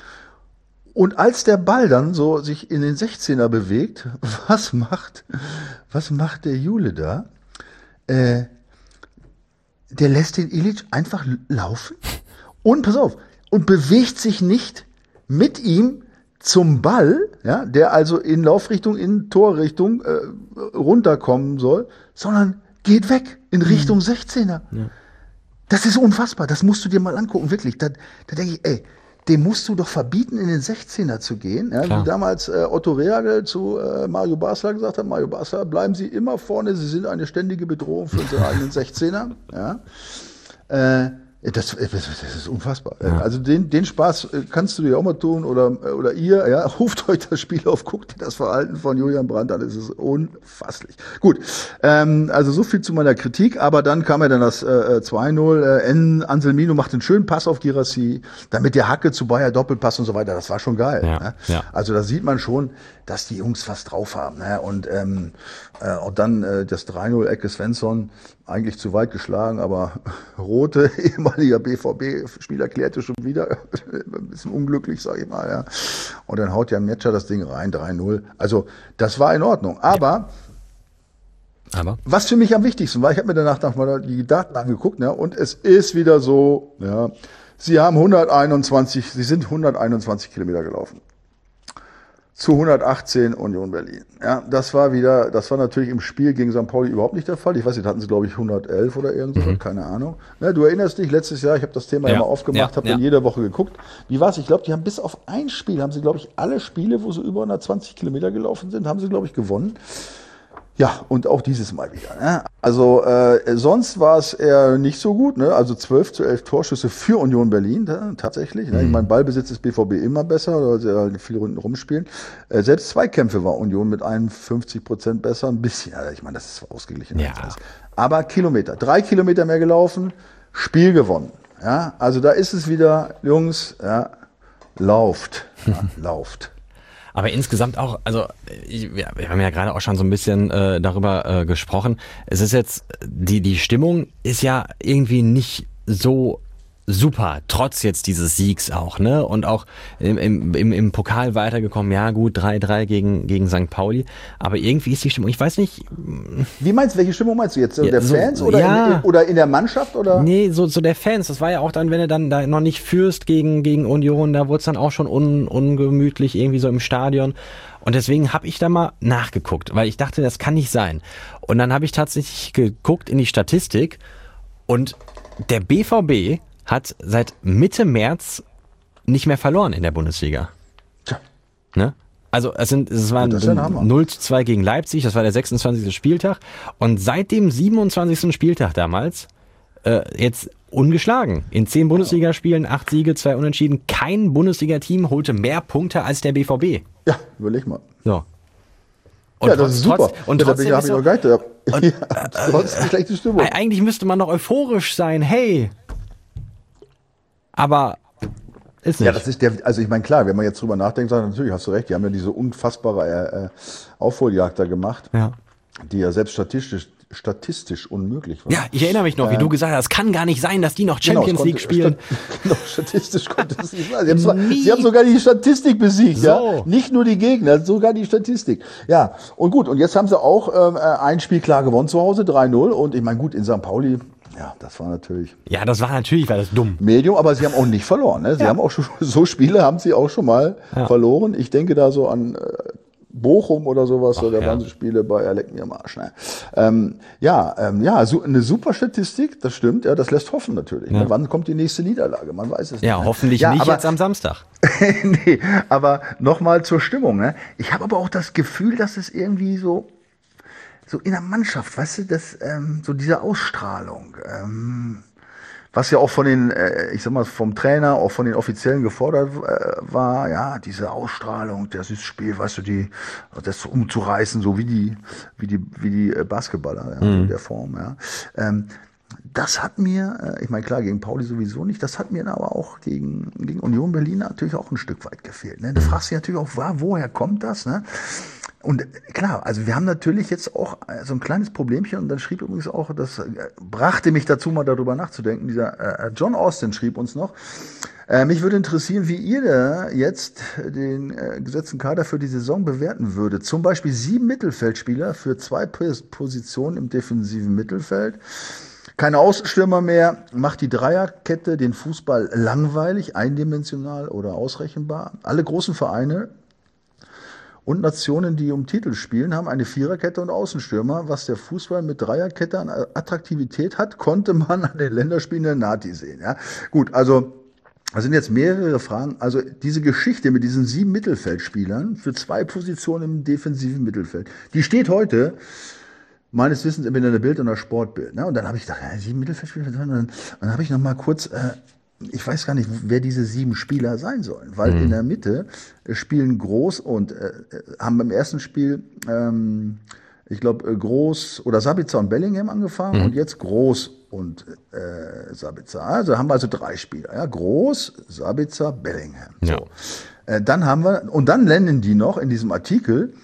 Und als der Ball dann so sich in den 16er bewegt, was macht der Jule da? Der lässt den Ilic einfach laufen und pass auf, und bewegt sich nicht mit ihm zum Ball, ja, der also in Laufrichtung, in Torrichtung runterkommen soll, sondern geht weg in Richtung 16er. Ja. Das ist unfassbar, das musst du dir mal angucken, wirklich. Da denke ich, dem musst du doch verbieten, in den 16er zu gehen. Ja, wie damals Otto Rehagel zu Mario Basler gesagt hat, Mario Basler, bleiben Sie immer vorne, Sie sind eine ständige Bedrohung für unsere eigenen 16er. Ja. Das ist unfassbar. Ja. Also den Spaß kannst du dir auch mal tun oder ihr, ja, ruft euch das Spiel auf, guckt dir das Verhalten von Julian Brandt an, das ist unfasslich. Gut, also so viel zu meiner Kritik, aber dann kam ja dann das 2-0, Anselmino macht einen schönen Pass auf Guirassy, damit der Hacke zu Bayer Doppelpass und so weiter, das war schon geil. Ja, ne? Ja. Also da sieht man schon, dass die Jungs was drauf haben. Ne? Und dann das 3-0 Ecke Svensson, eigentlich zu weit geschlagen, aber Rote, ehemaliger BVB-Spieler, klärte schon wieder, ein bisschen unglücklich, sag ich mal. Ja. Und dann haut Jan Metscher das Ding rein, 3-0. Also das war in Ordnung. Aber Aber? Was für mich am wichtigsten war, ich habe mir danach mal die Daten angeguckt, ne, und es ist wieder so, ja, sie sind 121 Kilometer gelaufen. Zu 118 Union Berlin. Ja, das war natürlich im Spiel gegen St. Pauli überhaupt nicht der Fall. Ich weiß nicht, da hatten sie, glaube ich, 111 oder irgendwas, keine Ahnung. Ne, du erinnerst dich, letztes Jahr, ich habe das Thema ja mal aufgemacht, habe dann jede Woche geguckt. Wie war's? Ich glaube, die haben bis auf ein Spiel, haben sie, glaube ich, alle Spiele, wo sie über 120 Kilometer gelaufen sind, haben sie, glaube ich, gewonnen. Ja, und auch dieses Mal wieder. Ne? Also sonst war es eher nicht so gut. Ne? Also 12-11 Torschüsse für Union Berlin, tatsächlich. Ne? Ich meine, Ballbesitz ist BVB immer besser, weil sie halt viele Runden rumspielen. Selbst Zweikämpfe war Union mit 51% besser. Ein bisschen, also ich meine, das ist ausgeglichen. Ja. Aber 3 Kilometer mehr gelaufen, Spiel gewonnen. Ja? Also da ist es wieder, Jungs, ja, lauft. Ja, lauft. Aber insgesamt auch, also wir haben ja gerade auch schon so ein bisschen darüber gesprochen. Es ist jetzt, die Stimmung ist ja irgendwie nicht so super, trotz jetzt dieses Siegs auch, ne? Und auch im Pokal weitergekommen, ja gut, 3-3 gegen St. Pauli. Aber irgendwie ist die Stimmung, ich weiß nicht. Wie meinst du, welche Stimmung meinst du jetzt? Der so, Fans oder in der Mannschaft? Oder? Nee, so der Fans. Das war ja auch dann, wenn du dann da noch nicht führst gegen Union, da wurde es dann auch schon ungemütlich irgendwie so im Stadion. Und deswegen habe ich da mal nachgeguckt, weil ich dachte, das kann nicht sein. Und dann habe ich tatsächlich geguckt in die Statistik und der BVB hat seit Mitte März nicht mehr verloren in der Bundesliga. Tja. Ne? Also es waren 0-2 gegen Leipzig, das war der 26. Spieltag. Und seit dem 27. Spieltag damals jetzt ungeschlagen. In 10 Bundesligaspielen, 8 Siege, 2 Unentschieden. Kein Bundesliga-Team holte mehr Punkte als der BVB. Ja, überleg mal. So. Und ja, das ist super. Und trotzdem habe ich noch gar nicht. Trotz schlechte Stimmung. Eigentlich müsste man doch euphorisch sein. Hey. Aber ist nicht. Ja, das ist also ich meine, klar, wenn man jetzt drüber nachdenkt, sagt natürlich, hast du recht, die haben ja diese unfassbare Aufholjagd da gemacht, die ja selbst statistisch unmöglich war. Ja, ich erinnere mich noch, wie du gesagt hast, es kann gar nicht sein, dass die noch Champions League spielen. Statistisch konnte es nicht sein. Sie haben sogar die Statistik besiegt, so. Ja. Nicht nur die Gegner, sogar die Statistik. Ja, und gut, und jetzt haben sie auch ein Spiel klar gewonnen zu Hause, 3-0. Und ich meine, gut, in St. Pauli, ja, das war natürlich. Ja, das war das dumm. Medium, aber sie haben auch nicht verloren. Ne? Sie haben auch schon, so Spiele haben sie auch schon mal verloren. Ich denke da so an Bochum oder sowas, da waren so Spiele bei leck mir am Arsch. Ne? Eine super Statistik, das stimmt, ja, das lässt hoffen natürlich. Ja. Ne? Wann kommt die nächste Niederlage? Man weiß es nicht. Ja, hoffentlich nicht jetzt am Samstag. Nee, aber nochmal zur Stimmung. Ne? Ich habe aber auch das Gefühl, dass es irgendwie so in der Mannschaft, weißt du, so diese Ausstrahlung, was ja auch von den, ich sag mal, vom Trainer, auch von den Offiziellen gefordert war, ja, diese Ausstrahlung, das Spiel, weißt du, das umzureißen, so wie die Basketballer, ja, in der Form, ja. Das hat mir, ich meine, klar, gegen Pauli sowieso nicht, das hat mir aber auch gegen Union Berlin natürlich auch ein Stück weit gefehlt, ne. Du fragst dich natürlich auch, woher kommt das, ne? Und klar, also wir haben natürlich jetzt auch so ein kleines Problemchen und dann schrieb übrigens auch, das brachte mich dazu, mal darüber nachzudenken, dieser John Austin schrieb uns noch, mich würde interessieren, wie ihr da jetzt den gesetzten Kader für die Saison bewerten würdet. Zum Beispiel 7 Mittelfeldspieler für 2 Positionen im defensiven Mittelfeld. Keine Außenstürmer mehr, macht die Dreierkette den Fußball langweilig, eindimensional oder ausrechenbar. Alle großen Vereine und Nationen, die um Titel spielen, haben eine Viererkette und Außenstürmer. Was der Fußball mit Dreierkette an Attraktivität hat, konnte man an den Länderspielen der Nati sehen. Ja? Gut, also das sind jetzt mehrere Fragen. Also diese Geschichte mit diesen 7 Mittelfeldspielern für 2 Positionen im defensiven Mittelfeld, die steht heute meines Wissens entweder in der Bild- oder Sportbild. Ne? Und dann habe ich gedacht, 7 Mittelfeldspieler, und dann habe ich noch mal kurz... ich weiß gar nicht, wer diese 7 Spieler sein sollen, weil in der Mitte spielen Groß und haben beim ersten Spiel, ich glaube, Groß oder Sabitzer und Bellingham angefangen und jetzt Groß und Sabitzer. Also haben wir 3 Spieler, ja, Groß, Sabitzer, Bellingham. Ja. So. Dann haben wir, und dann nennen die noch in diesem Artikel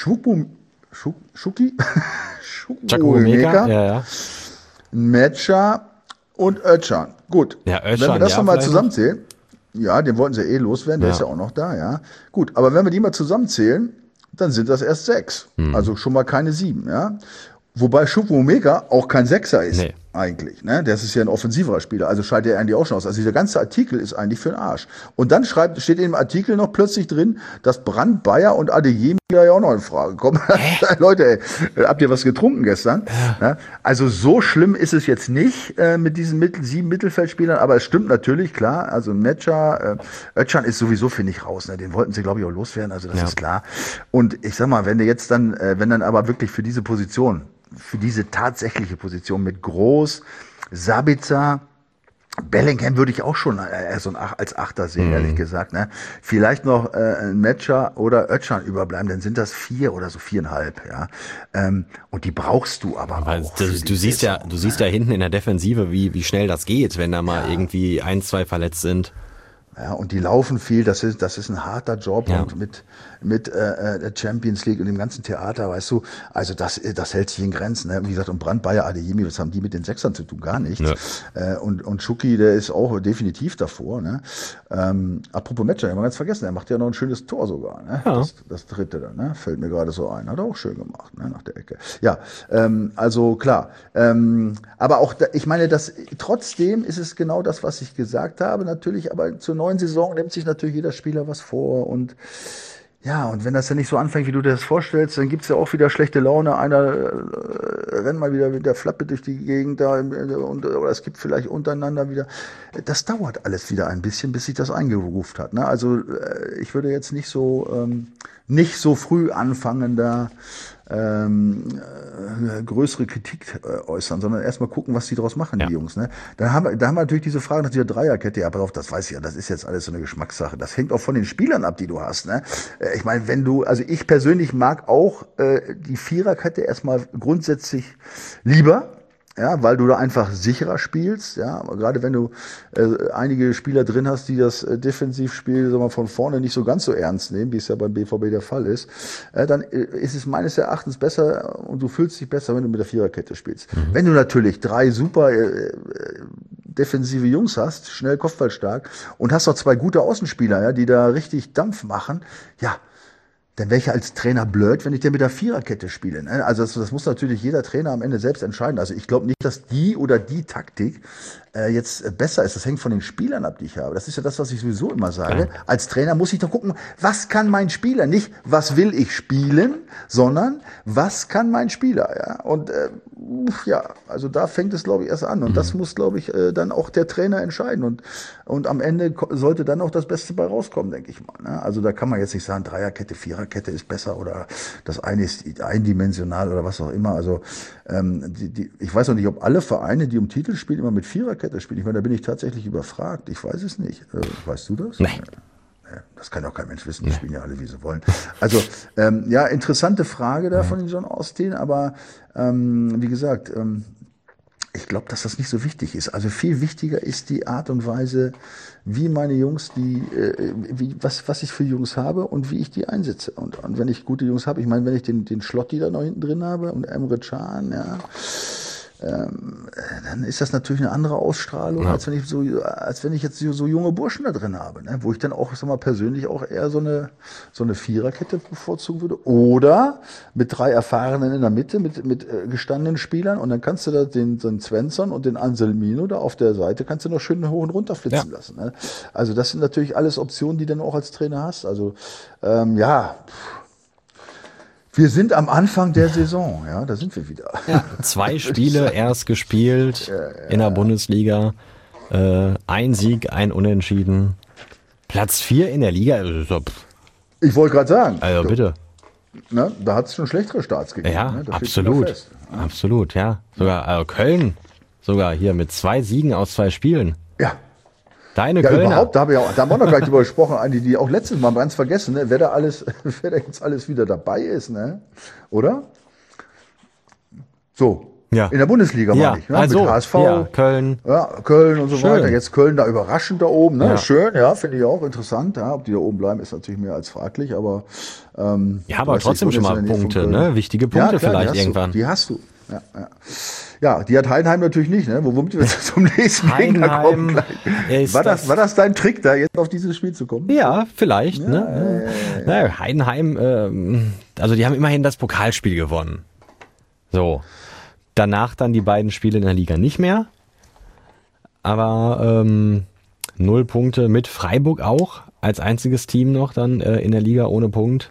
Chukwuemeka, Metscher und Özcan. Gut, ja, Özcan, wenn wir das nochmal zusammenzählen, ja, den wollten sie loswerden, der ist ja auch noch da, ja. Gut, aber wenn wir die mal zusammenzählen, dann sind das erst 6. Also schon mal keine 7, ja. Wobei Choupo-Moting auch kein Sechser ist, eigentlich. Ne? Das ist ja ein offensiverer Spieler, also scheidet er eigentlich auch schon aus. Also dieser ganze Artikel ist eigentlich für den Arsch. Und dann steht in dem Artikel noch plötzlich drin, dass Brandt, Bayer und Adeyemi ja auch noch in Frage kommen. Leute, ey, habt ihr was getrunken gestern? Ja. Also so schlimm ist es jetzt nicht mit diesen 7 Mittelfeldspielern, aber es stimmt natürlich, klar. Also Metscher, Özcan ist sowieso, finde ich, raus. Ne? Den wollten sie, glaube ich, auch loswerden, also das ist klar. Und ich sag mal, wenn du jetzt dann, wenn dann aber wirklich für diese Position, für diese tatsächliche Position mit Groß, Sabitzer, Bellingham würde ich auch schon als Achter sehen, ehrlich gesagt. Ne? Vielleicht noch ein Metscher oder Özcan überbleiben, dann sind das 4 oder so 4,5. Ja? Und die brauchst du aber auch. Du siehst ja hinten in der Defensive, wie schnell das geht, wenn da mal irgendwie 1, 2 verletzt sind. Ja, und die laufen viel, das ist ein harter Job und mit der Champions League und dem ganzen Theater, weißt du, also das hält sich in Grenzen. Ne? Wie gesagt, und Brandt, Bayer, Adeyemi, was haben die mit den Sechsern zu tun? Gar nichts. Ja. Und Schuki, der ist auch definitiv davor. Ne? Apropos Metscher, ich habe ganz vergessen, er macht ja noch ein schönes Tor sogar. Ne? Ja. Das dritte dann, ne? Fällt mir gerade so ein. Hat er auch schön gemacht, ne? Nach der Ecke. Ja, also klar. Aber auch, ich meine, trotzdem ist es genau das, was ich gesagt habe. Natürlich, aber zur neuen Saison nimmt sich natürlich jeder Spieler was vor und ja, und wenn das ja nicht so anfängt, wie du dir das vorstellst, dann gibt's ja auch wieder schlechte Laune. Einer rennt mal wieder mit der Flappe durch die Gegend da oder es gibt vielleicht untereinander wieder. Das dauert alles wieder ein bisschen, bis sich das eingeruft hat. Ne? Also ich würde jetzt nicht so früh anfangen, da größere Kritik äußern, sondern erstmal gucken, was die draus machen, die Jungs. Ne? Da haben wir natürlich diese Frage nach dieser Dreierkette. Ja, pass auf, das weiß ich ja, das ist jetzt alles so eine Geschmackssache. Das hängt auch von den Spielern ab, die du hast. Ne? Ich meine, ich persönlich mag auch die Viererkette erstmal grundsätzlich lieber. Ja, weil du da einfach sicherer spielst, ja, gerade wenn du einige Spieler drin hast, die das Defensivspiel, sagen wir, von vorne nicht so ganz so ernst nehmen, wie es ja beim BVB der Fall ist, dann ist es meines Erachtens besser und du fühlst dich besser, wenn du mit der Viererkette spielst. Wenn du natürlich 3 super defensive Jungs hast, schnell kopfballstark und hast noch 2 gute Außenspieler, ja, die da richtig Dampf machen, ja, dann wäre ich als Trainer blöd, wenn ich denn mit der Viererkette spiele. Ne? Also das muss natürlich jeder Trainer am Ende selbst entscheiden. Also ich glaube nicht, dass die oder die Taktik jetzt besser ist. Das hängt von den Spielern ab, die ich habe. Das ist ja das, was ich sowieso immer sage. Ja. Als Trainer muss ich doch gucken, was kann mein Spieler? Nicht, was will ich spielen, sondern was kann mein Spieler? Ja? Und also da fängt es, glaube ich, erst an. Und das muss, glaube ich, dann auch der Trainer entscheiden. Und am Ende sollte dann auch das Beste bei rauskommen, denke ich mal. Ne? Also da kann man jetzt nicht sagen, Dreierkette, Viererkette ist besser oder das eine ist eindimensional oder was auch immer. Also ich weiß noch nicht, ob alle Vereine, die um Titel spielen, immer mit Viererkette spielen. Ich meine, da bin ich tatsächlich überfragt. Ich weiß es nicht. Weißt du das? Nein. Das kann auch kein Mensch wissen, die spielen ja alle, wie sie wollen. Also, interessante Frage da von John Austin, aber wie gesagt, ich glaube, dass das nicht so wichtig ist. Also viel wichtiger ist die Art und Weise, wie meine Jungs, was ich für Jungs habe und wie ich die einsetze. Und wenn ich gute Jungs habe, ich meine, wenn ich den Schlotti da noch hinten drin habe und Emre Can, ja, dann ist das natürlich eine andere Ausstrahlung, als wenn ich jetzt so junge Burschen da drin habe, ne? Wo ich dann auch, sag mal, persönlich auch eher so eine Viererkette bevorzugen würde. Oder mit 3 Erfahrenen in der Mitte, mit gestandenen Spielern und dann kannst du da den Svensson und den Anselmino da auf der Seite kannst du noch schön hoch und runter flitzen lassen. Ne? Also das sind natürlich alles Optionen, die du dann auch als Trainer hast. Also wir sind am Anfang der Saison, ja, da sind wir wieder. Ja, 2 Spiele erst gespielt in der Bundesliga, 1 Sieg, 1 Unentschieden, Platz 4 in der Liga. Ich wollte gerade sagen. Also bitte. Ne, da hat es schon schlechtere Starts gegeben. Ja, ne? absolut. Absolut, ja. Sogar Köln, sogar hier mit 2 Siegen aus 2 Spielen. Ja. Deine ja, Kölner. Überhaupt, da haben wir auch noch gar nicht drüber gesprochen, die auch letztes Mal ganz vergessen, ne? wer da jetzt alles wieder dabei ist, ne? Oder? So. Ja. In der Bundesliga, meine ich. Ne? Also, mit HSV. Ja, Köln. Ja, Köln und so Schön. weiter. Jetzt Köln da überraschend da oben, ne? Ja. Schön, ja, finde ich auch interessant. Ja, ob die da oben bleiben, ist natürlich mehr als fraglich, aber aber trotzdem schon mal Punkte, ne? Wichtige Punkte ja, klar, vielleicht irgendwann. Die hast du. Ja, die hat Heidenheim natürlich nicht, ne? Womit wir jetzt zum nächsten Gegner kommen. War das dein Trick, da jetzt auf dieses Spiel zu kommen? Ja, vielleicht. Ja, ne? Heidenheim, also die haben immerhin das Pokalspiel gewonnen. So. Danach dann die beiden Spiele in der Liga nicht mehr. Aber 0 Punkte mit Freiburg auch. Als einziges Team noch dann in der Liga ohne Punkt.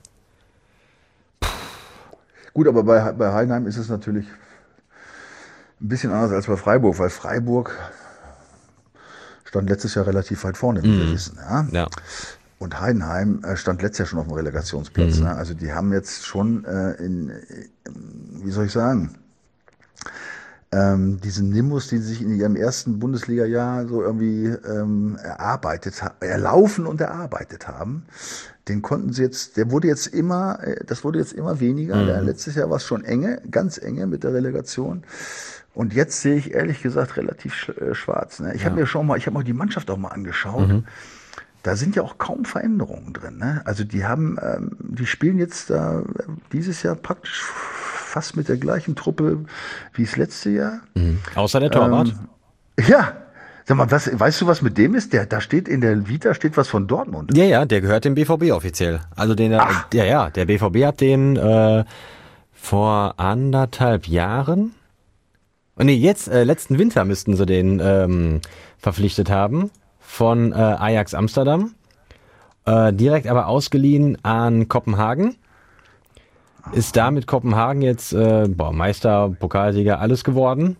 Gut, aber bei Heidenheim ist es natürlich ein bisschen anders als bei Freiburg, weil Freiburg stand letztes Jahr relativ weit vorne, wie wir wissen. Ja? Ja. Und Heidenheim stand letztes Jahr schon auf dem Relegationsplatz. Ne? Also die haben jetzt schon wie soll ich sagen, diesen Nimbus, den sie sich in ihrem ersten Bundesliga-Jahr so irgendwie erlaufen und erarbeitet haben, den konnten sie jetzt, das wurde jetzt immer weniger. Letztes Jahr war es schon ganz enge mit der Relegation. Und jetzt sehe ich ehrlich gesagt relativ schwarz. Ne? Ich habe mir die Mannschaft auch mal angeschaut. Da sind ja auch kaum Veränderungen drin. Ne? Also die spielen jetzt dieses Jahr praktisch fast mit der gleichen Truppe wie das letzte Jahr. Außer der Torwart. Ja, sag mal, weißt du, was mit dem ist? Da steht in der Vita was von Dortmund. Ja, der gehört dem BVB offiziell. Also der BVB hat den vor 1,5 Jahren. Nee, jetzt letzten Winter müssten sie den verpflichtet haben von Ajax Amsterdam. Direkt aber ausgeliehen an Kopenhagen. Ist da mit Kopenhagen jetzt Meister, Pokalsieger, alles geworden.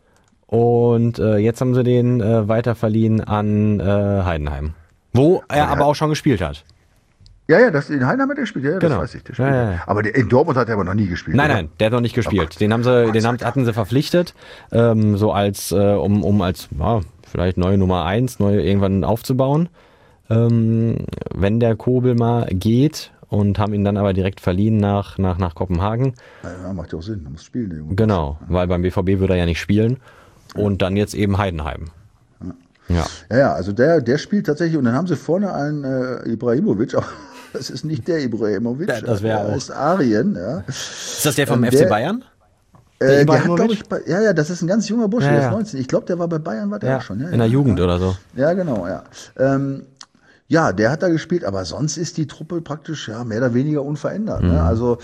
Und jetzt haben sie den weiterverliehen an Heidenheim. Wo er aber auch schon gespielt hat. Ja, in Heidenheim hat er gespielt, das weiß ich. Aber in Dortmund hat er aber noch nie gespielt. Nein, der hat noch nicht gespielt. Den hatten sie verpflichtet, so als als vielleicht neue Nummer 1, irgendwann aufzubauen. Wenn der Kobel mal geht, und haben ihn dann aber direkt verliehen nach Kopenhagen. Ja, macht ja auch Sinn, er muss spielen. Der Junge. Genau, weil beim BVB würde er ja nicht spielen. Und dann jetzt eben Heidenheim. Ja, also der spielt tatsächlich, und dann haben sie vorne einen Ibrahimovic, aber das ist nicht der Ibrahimovic, das ist Arjen. Ja. Ist das der vom FC Bayern? Der hat, glaube ich, das ist ein ganz junger Bursche, der ist 19. Ich glaube, der war bei Bayern, auch schon. In der Jugend oder so. Ja, genau, ja. Ja, der hat da gespielt, aber sonst ist die Truppe praktisch mehr oder weniger unverändert. Ne? Also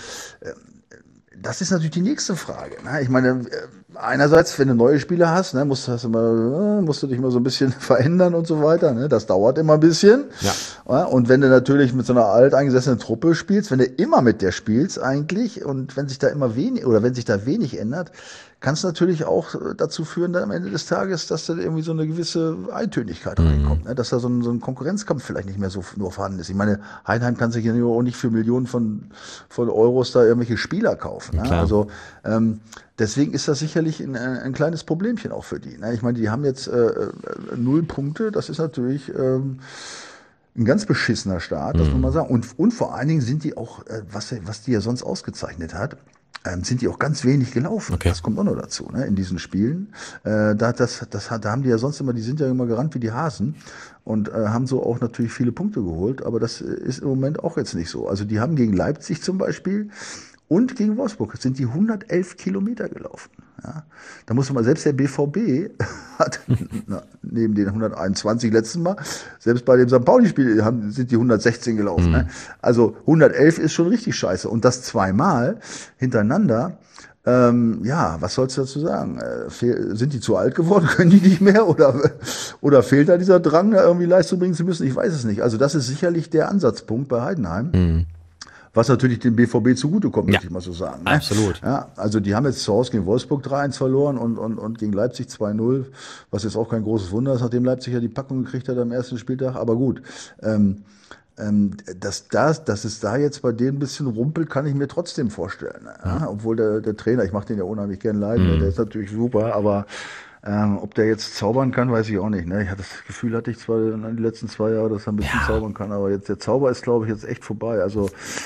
das ist natürlich die nächste Frage. Ne? Ich meine, einerseits, wenn du neue Spieler hast, ne, musst du dich mal so ein bisschen verändern und so weiter. Ne? Das dauert immer ein bisschen. Ja. Und wenn du natürlich mit so einer alteingesessenen Truppe spielst, wenn du immer mit der spielst eigentlich, und wenn sich da wenig ändert, kann es natürlich auch dazu führen, dann am Ende des Tages, dass da irgendwie so eine gewisse Eintönigkeit reinkommt, ne? Dass da so ein Konkurrenzkampf vielleicht nicht mehr so nur vorhanden ist. Ich meine, Heidenheim kann sich ja auch nicht für Millionen von Euros da irgendwelche Spieler kaufen. Ne? Also deswegen ist das sicherlich ein kleines Problemchen auch für die. Ne? Ich meine, die haben jetzt 0 Punkte, das ist natürlich ein ganz beschissener Start, das muss man sagen. Und vor allen Dingen sind die auch, was die ja sonst ausgezeichnet hat, sind die auch ganz wenig gelaufen. Okay. Das kommt auch noch dazu, ne, in diesen Spielen. Da haben die ja sonst immer, die sind ja immer gerannt wie die Hasen und haben so auch natürlich viele Punkte geholt, aber das ist im Moment auch jetzt nicht so. Also die haben gegen Leipzig zum Beispiel und gegen Wolfsburg sind die 111 Kilometer gelaufen. Ja. Da muss man, selbst der BVB hat neben den 121 letzten Mal, selbst bei dem St. Pauli-Spiel sind die 116 gelaufen. Ne? Also 111 ist schon richtig scheiße. Und das zweimal hintereinander, was sollst du dazu sagen? Sind die zu alt geworden? Können die nicht mehr? Oder fehlt da dieser Drang, da irgendwie Leistung bringen zu müssen? Ich weiß es nicht. Also das ist sicherlich der Ansatzpunkt bei Heidenheim. Was natürlich dem BVB zugutekommt, möchte ich mal so sagen. Ne? Absolut. Ja, also die haben jetzt zu Hause gegen Wolfsburg 3-1 verloren und gegen Leipzig 2-0, was jetzt auch kein großes Wunder ist, nachdem Leipzig ja die Packung gekriegt hat am ersten Spieltag. Aber gut, dass es da jetzt bei denen ein bisschen rumpelt, kann ich mir trotzdem vorstellen. Ne? Ja, obwohl der Trainer, ich mache den ja unheimlich gern leid, der ist natürlich super, aber ob der jetzt zaubern kann, weiß ich auch nicht. Ne? Ich hatte das Gefühl, hatte ich zwar in die letzten 2 Jahre, dass er ein bisschen zaubern kann, aber jetzt der Zauber ist, glaube ich, jetzt echt vorbei. Also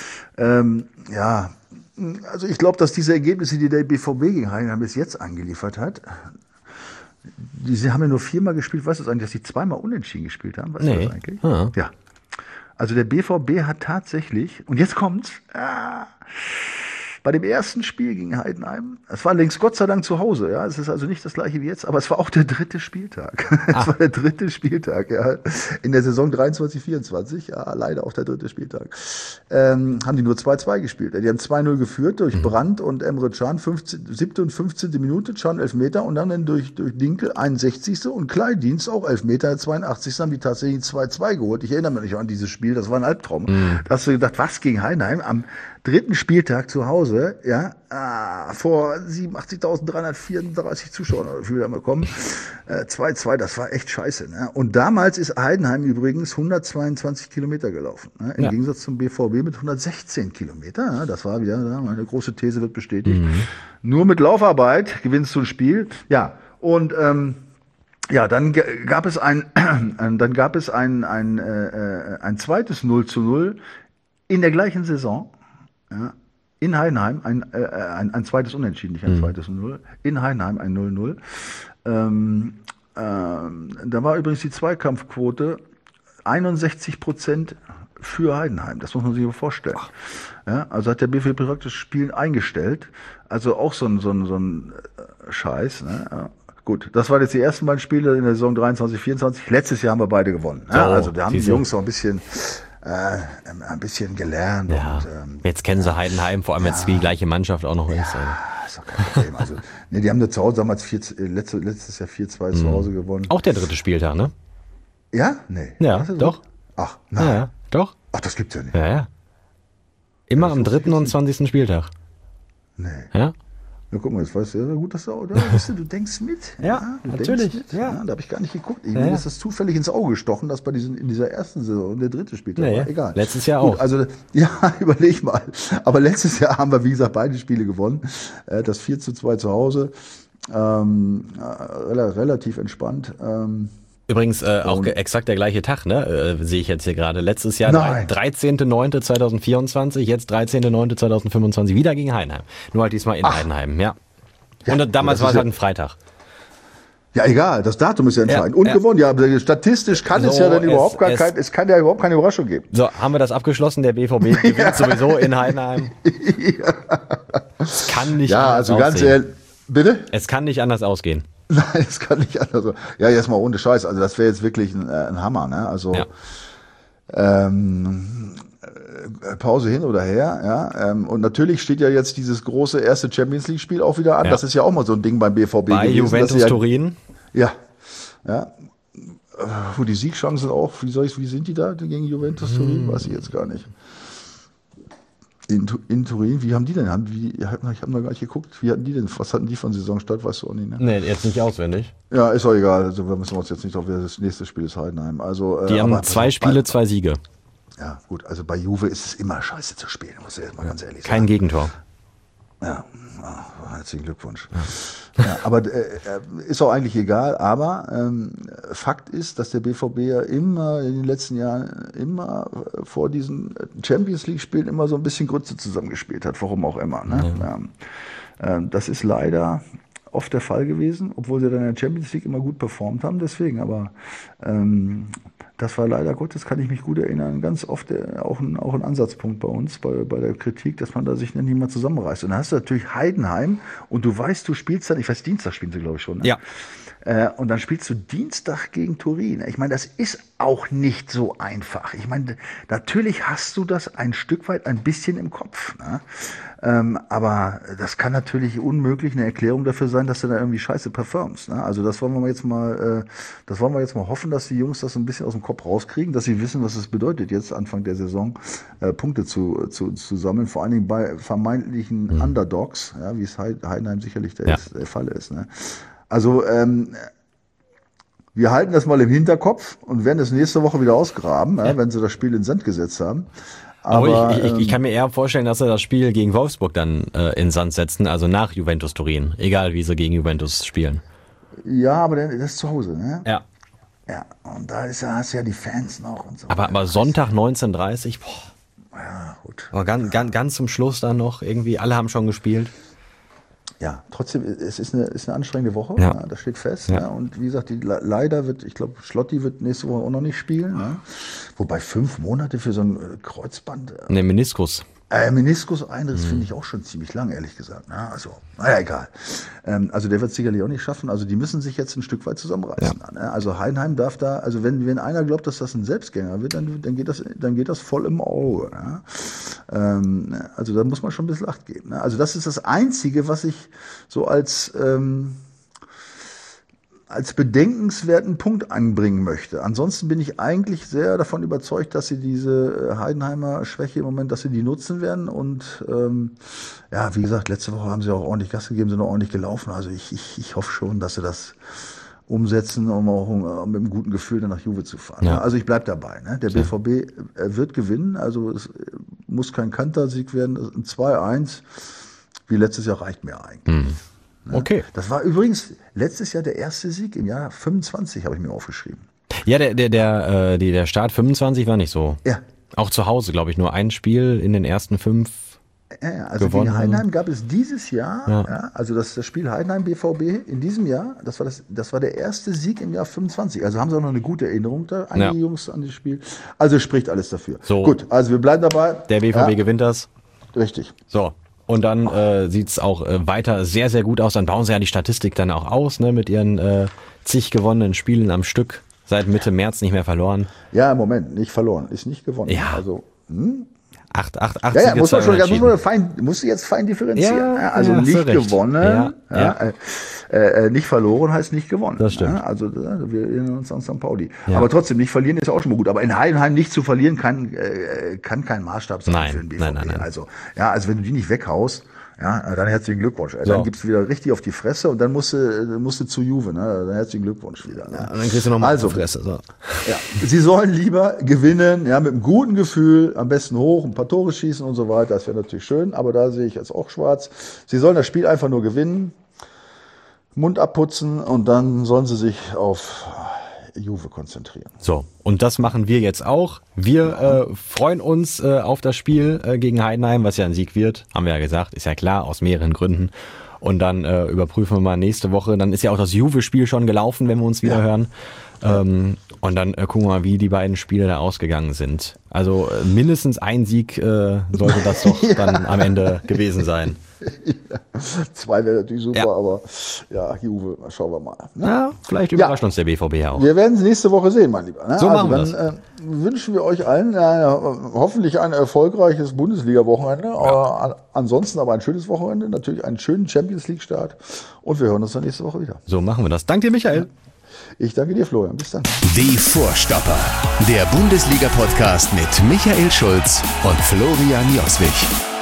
also ich glaube, dass diese Ergebnisse, die der BVB gegen Heidenheim bis jetzt angeliefert hat, sie haben ja nur 4-mal gespielt. Weißt du das eigentlich, dass sie 2-mal unentschieden gespielt haben? Weißt du das eigentlich? Ja. Also der BVB hat tatsächlich, und jetzt kommt's, bei dem ersten Spiel gegen Heidenheim, es war längst Gott sei Dank zu Hause, ja, es ist also nicht das gleiche wie jetzt, aber es war auch der 3. Spieltag. Es war der 3. Spieltag, ja, in der Saison 23/24, ja, leider auch der 3. Spieltag. Haben die nur 2-2 gespielt. Die haben 2-0 geführt durch Brandt und Emre Can, 7. und 15. Minute, Can Elfmeter und dann durch Dinkel 61. und Kleindienst auch Elfmeter, 82. haben die tatsächlich 2-2 geholt. Ich erinnere mich an dieses Spiel, das war ein Albtraum. Da hast du gedacht, was gegen Heidenheim am 3. Spieltag zu Hause, ja, vor 87.334 Zuschauern haben wir bekommen. 2-2, das war echt scheiße. Ne? Und damals ist Heidenheim übrigens 122 Kilometer gelaufen. Ne? Im Gegensatz zum BVB mit 116 Kilometer. Ne? Das war wieder, meine große These wird bestätigt. Nur mit Laufarbeit gewinnst du ein Spiel. Ja, und dann gab es ein zweites 0-0 in der gleichen Saison. Ja, in Heidenheim ein zweites Unentschieden, nicht ein zweites 0. In Heidenheim ein 0-0. Da war übrigens die Zweikampfquote 61% für Heidenheim. Das muss man sich mal vorstellen. Ja, also hat der BVB praktisch das Spiel eingestellt. Also auch so ein Scheiß. Ne? Ja. Gut, das waren jetzt die ersten beiden Spiele in der Saison 23/24. Letztes Jahr haben wir beide gewonnen. Ja, also da haben die Jungs auch ein bisschen gelernt. Ja. Und, jetzt kennen sie Heidenheim, vor allem jetzt die gleiche Mannschaft auch noch ist. Ist doch kein Problem. Also, die haben da zu Hause damals letztes Jahr 4-2 zu Hause gewonnen. Auch der 3. Spieltag, ne? Ja? Nee. Ja, doch. Ach, nein. Ja, doch. Ach, das gibt's ja nicht. Ja. Immer am 3. und 20. Spieltag. Nee. Ja? Ja, guck mal, jetzt weißt du ja gut, dass du denkst mit. Ja, du natürlich. Denkst mit. Ja. Da habe ich gar nicht geguckt. Mir ist das zufällig ins Auge gestochen, dass in dieser ersten Saison der 3. Spieltag war. Egal. Letztes Jahr gut, auch. Also, ja, überleg mal. Aber letztes Jahr haben wir, wie gesagt, beide Spiele gewonnen. Das 4-2 zu Hause. Relativ entspannt. Übrigens auch exakt der gleiche Tag, ne? Sehe ich jetzt hier gerade. Letztes Jahr 13.09.2024, jetzt 13.09.2025 wieder gegen Heidenheim. Nur halt diesmal in Heidenheim, ja. Und damals war es halt ein Freitag. Ja, egal, das Datum ist ja entscheidend. Und gewonnen, ja, aber statistisch kann es ja dann überhaupt keine Überraschung geben. So, haben wir das abgeschlossen? Der BVB gewinnt sowieso in Heidenheim. Es kann nicht anders also ganz ehrlich, bitte? Es kann nicht anders ausgehen. Nein, es kann nicht anders. Ja, jetzt mal ohne Scheiß. Also das wäre jetzt wirklich ein Hammer, ne? Also Pause hin oder her, ja. Und natürlich steht ja jetzt dieses große erste Champions League Spiel auch wieder an. Ja. Das ist ja auch mal so ein Ding beim BVB bei gewesen, Juventus Turin. Ja. Wo die Siegchancen auch, wie sind die da gegen Juventus Turin? Weiß ich jetzt gar nicht. In Turin, wie haben die denn? Ich habe noch gar nicht geguckt. Wie hatten die denn? Was hatten die von Saisonstart? Weißt du auch nicht, ne? Nee, jetzt nicht auswendig. Ja, ist auch egal. Also wir müssen uns jetzt nicht auf das nächste Spiel ist Heidenheim. Also, die haben 2 Spiele, 2 Siege. Ja, gut. Also bei Juve ist es immer scheiße zu spielen, muss ich jetzt mal ganz ehrlich sagen. Kein Gegentor. Ja, herzlichen Glückwunsch. Ja, aber ist auch eigentlich egal. Aber Fakt ist, dass der BVB ja immer in den letzten Jahren immer vor diesen Champions League Spielen immer so ein bisschen Grütze zusammengespielt hat, warum auch immer. Ne? Ja. Das ist leider oft der Fall gewesen, obwohl sie dann in der Champions League immer gut performt haben. Deswegen, aber das war leider Gottes, kann ich mich gut erinnern, ganz oft auch ein Ansatzpunkt bei uns, bei der Kritik, dass man da sich nicht mal zusammenreißt. Und dann hast du natürlich Heidenheim und du weißt, du spielst dann, ich weiß, Dienstag spielen sie, glaube ich, schon. Ne? Ja. Und dann spielst du Dienstag gegen Turin. Ich meine, das ist auch nicht so einfach. Ich meine, natürlich hast du das ein Stück weit ein bisschen im Kopf. Ne? Aber das kann natürlich unmöglich eine Erklärung dafür sein, dass du da irgendwie scheiße performst. Ne? Also das wollen wir jetzt mal hoffen, dass die Jungs das ein bisschen aus dem Kopf rauskriegen, dass sie wissen, was es bedeutet, jetzt Anfang der Saison Punkte zu sammeln, vor allen Dingen bei vermeintlichen Underdogs, ja, wie es Heidenheim sicherlich der Fall ist. Ne? Also wir halten das mal im Hinterkopf und werden es nächste Woche wieder ausgraben, wenn sie das Spiel in den Sand gesetzt haben. Aber ich kann mir eher vorstellen, dass sie das Spiel gegen Wolfsburg dann in den Sand setzen, also nach Juventus Turin, egal wie sie gegen Juventus spielen. Ja, aber das ist zu Hause, ne? Ja. Ja, und da hast du ja die Fans noch und so. Aber Sonntag 19:30, boah. Ja, gut. Aber ganz zum Schluss dann noch irgendwie, alle haben schon gespielt. Ja, trotzdem, es ist eine anstrengende Woche, ja. Das steht fest. Ja. Und wie gesagt, leider ich glaube, Schlotti wird nächste Woche auch noch nicht spielen. Ja. Wobei 5 Monate für so ein Kreuzband. Ne, Meniskus. Meniskuseinriss finde ich auch schon ziemlich lang, ehrlich gesagt. Ne? Also, naja, egal. Also der wird es sicherlich auch nicht schaffen. Also die müssen sich jetzt ein Stück weit zusammenreißen. Ja. Ne? Also Heidenheim darf da, also wenn einer glaubt, dass das ein Selbstgänger wird, dann geht das voll im Auge. Ne? Also da muss man schon ein bisschen Acht geben. Ne? Also das ist das Einzige, was ich so als bedenkenswerten Punkt anbringen möchte. Ansonsten bin ich eigentlich sehr davon überzeugt, dass sie diese Heidenheimer Schwäche im Moment, dass sie die nutzen werden. Und wie gesagt, letzte Woche haben sie auch ordentlich Gas gegeben, sind auch ordentlich gelaufen. Also ich hoffe schon, dass sie das umsetzen, um auch mit einem guten Gefühl dann nach Juve zu fahren. Ja. Also ich bleibe dabei. Ne? Der BVB wird gewinnen. Also es muss kein Kantersieg werden. Ein 2-1 wie letztes Jahr reicht mir eigentlich. Okay. Das war übrigens letztes Jahr der erste Sieg im Jahr 25, habe ich mir aufgeschrieben. Ja, der Start 25 war nicht so. Ja. Auch zu Hause, glaube ich, nur ein Spiel in den ersten 5 also gewonnen. Gegen Heidenheim gab es dieses Jahr, also das Spiel Heidenheim-BVB in diesem Jahr, das war der erste Sieg im Jahr 25. Also haben sie auch noch eine gute Erinnerung da, einige Jungs an das Spiel. Also spricht alles dafür. So. Gut, also wir bleiben dabei. Der BVB gewinnt das. Richtig. So. Und dann sieht's auch weiter sehr, sehr gut aus. Dann bauen sie ja die Statistik dann auch aus, ne, mit ihren zig gewonnenen Spielen am Stück. Seit Mitte März nicht mehr verloren. Ja, im Moment, nicht verloren, ist nicht gewonnen. Ja. Also, 8 muss du jetzt fein differenzieren. Ja, also nicht gewonnen, nicht verloren heißt nicht gewonnen. Das stimmt. Also wir erinnern uns an St. Pauli. Ja. Aber trotzdem, nicht verlieren ist auch schon mal gut. Aber in Heidenheim nicht zu verlieren kann kein Maßstab sein für den BVB. Nein. Also wenn du die nicht weghaust, dann herzlichen Glückwunsch. Dann gibst du wieder richtig auf die Fresse und dann musst du zu Juve. Ne? Dann herzlichen Glückwunsch wieder. Ne? Ja, und dann kriegst du nochmal auf die Fresse. So. Ja, sie sollen lieber gewinnen, mit einem guten Gefühl, am besten hoch, ein paar Tore schießen und so weiter. Das wäre natürlich schön, aber da sehe ich jetzt auch schwarz. Sie sollen das Spiel einfach nur gewinnen, Mund abputzen und dann sollen sie sich auf Juve konzentrieren. So, und das machen wir jetzt auch. Wir freuen uns auf das Spiel gegen Heidenheim, was ja ein Sieg wird, haben wir ja gesagt, ist ja klar, aus mehreren Gründen. Und dann überprüfen wir mal nächste Woche. Dann ist ja auch das Juve-Spiel schon gelaufen, wenn wir uns wieder hören. Und dann gucken wir mal, wie die beiden Spiele da ausgegangen sind. Also mindestens ein Sieg sollte das doch dann am Ende gewesen sein. Ja, 2 wäre natürlich super, aber Juve, schauen wir mal. Ne? Ja, vielleicht überrascht uns der BVB ja auch. Wir werden es nächste Woche sehen, mein Lieber. Ne? So machen wir dann wünschen wir euch allen hoffentlich ein erfolgreiches Bundesliga-Wochenende. Ansonsten aber ein schönes Wochenende, natürlich einen schönen Champions-League-Start und wir hören uns dann nächste Woche wieder. So machen wir das. Danke dir, Michael. Ich danke dir, Florian. Bis dann. Die Vorstopper. Der Bundesliga-Podcast mit Michael Schulz und Florian Joswig.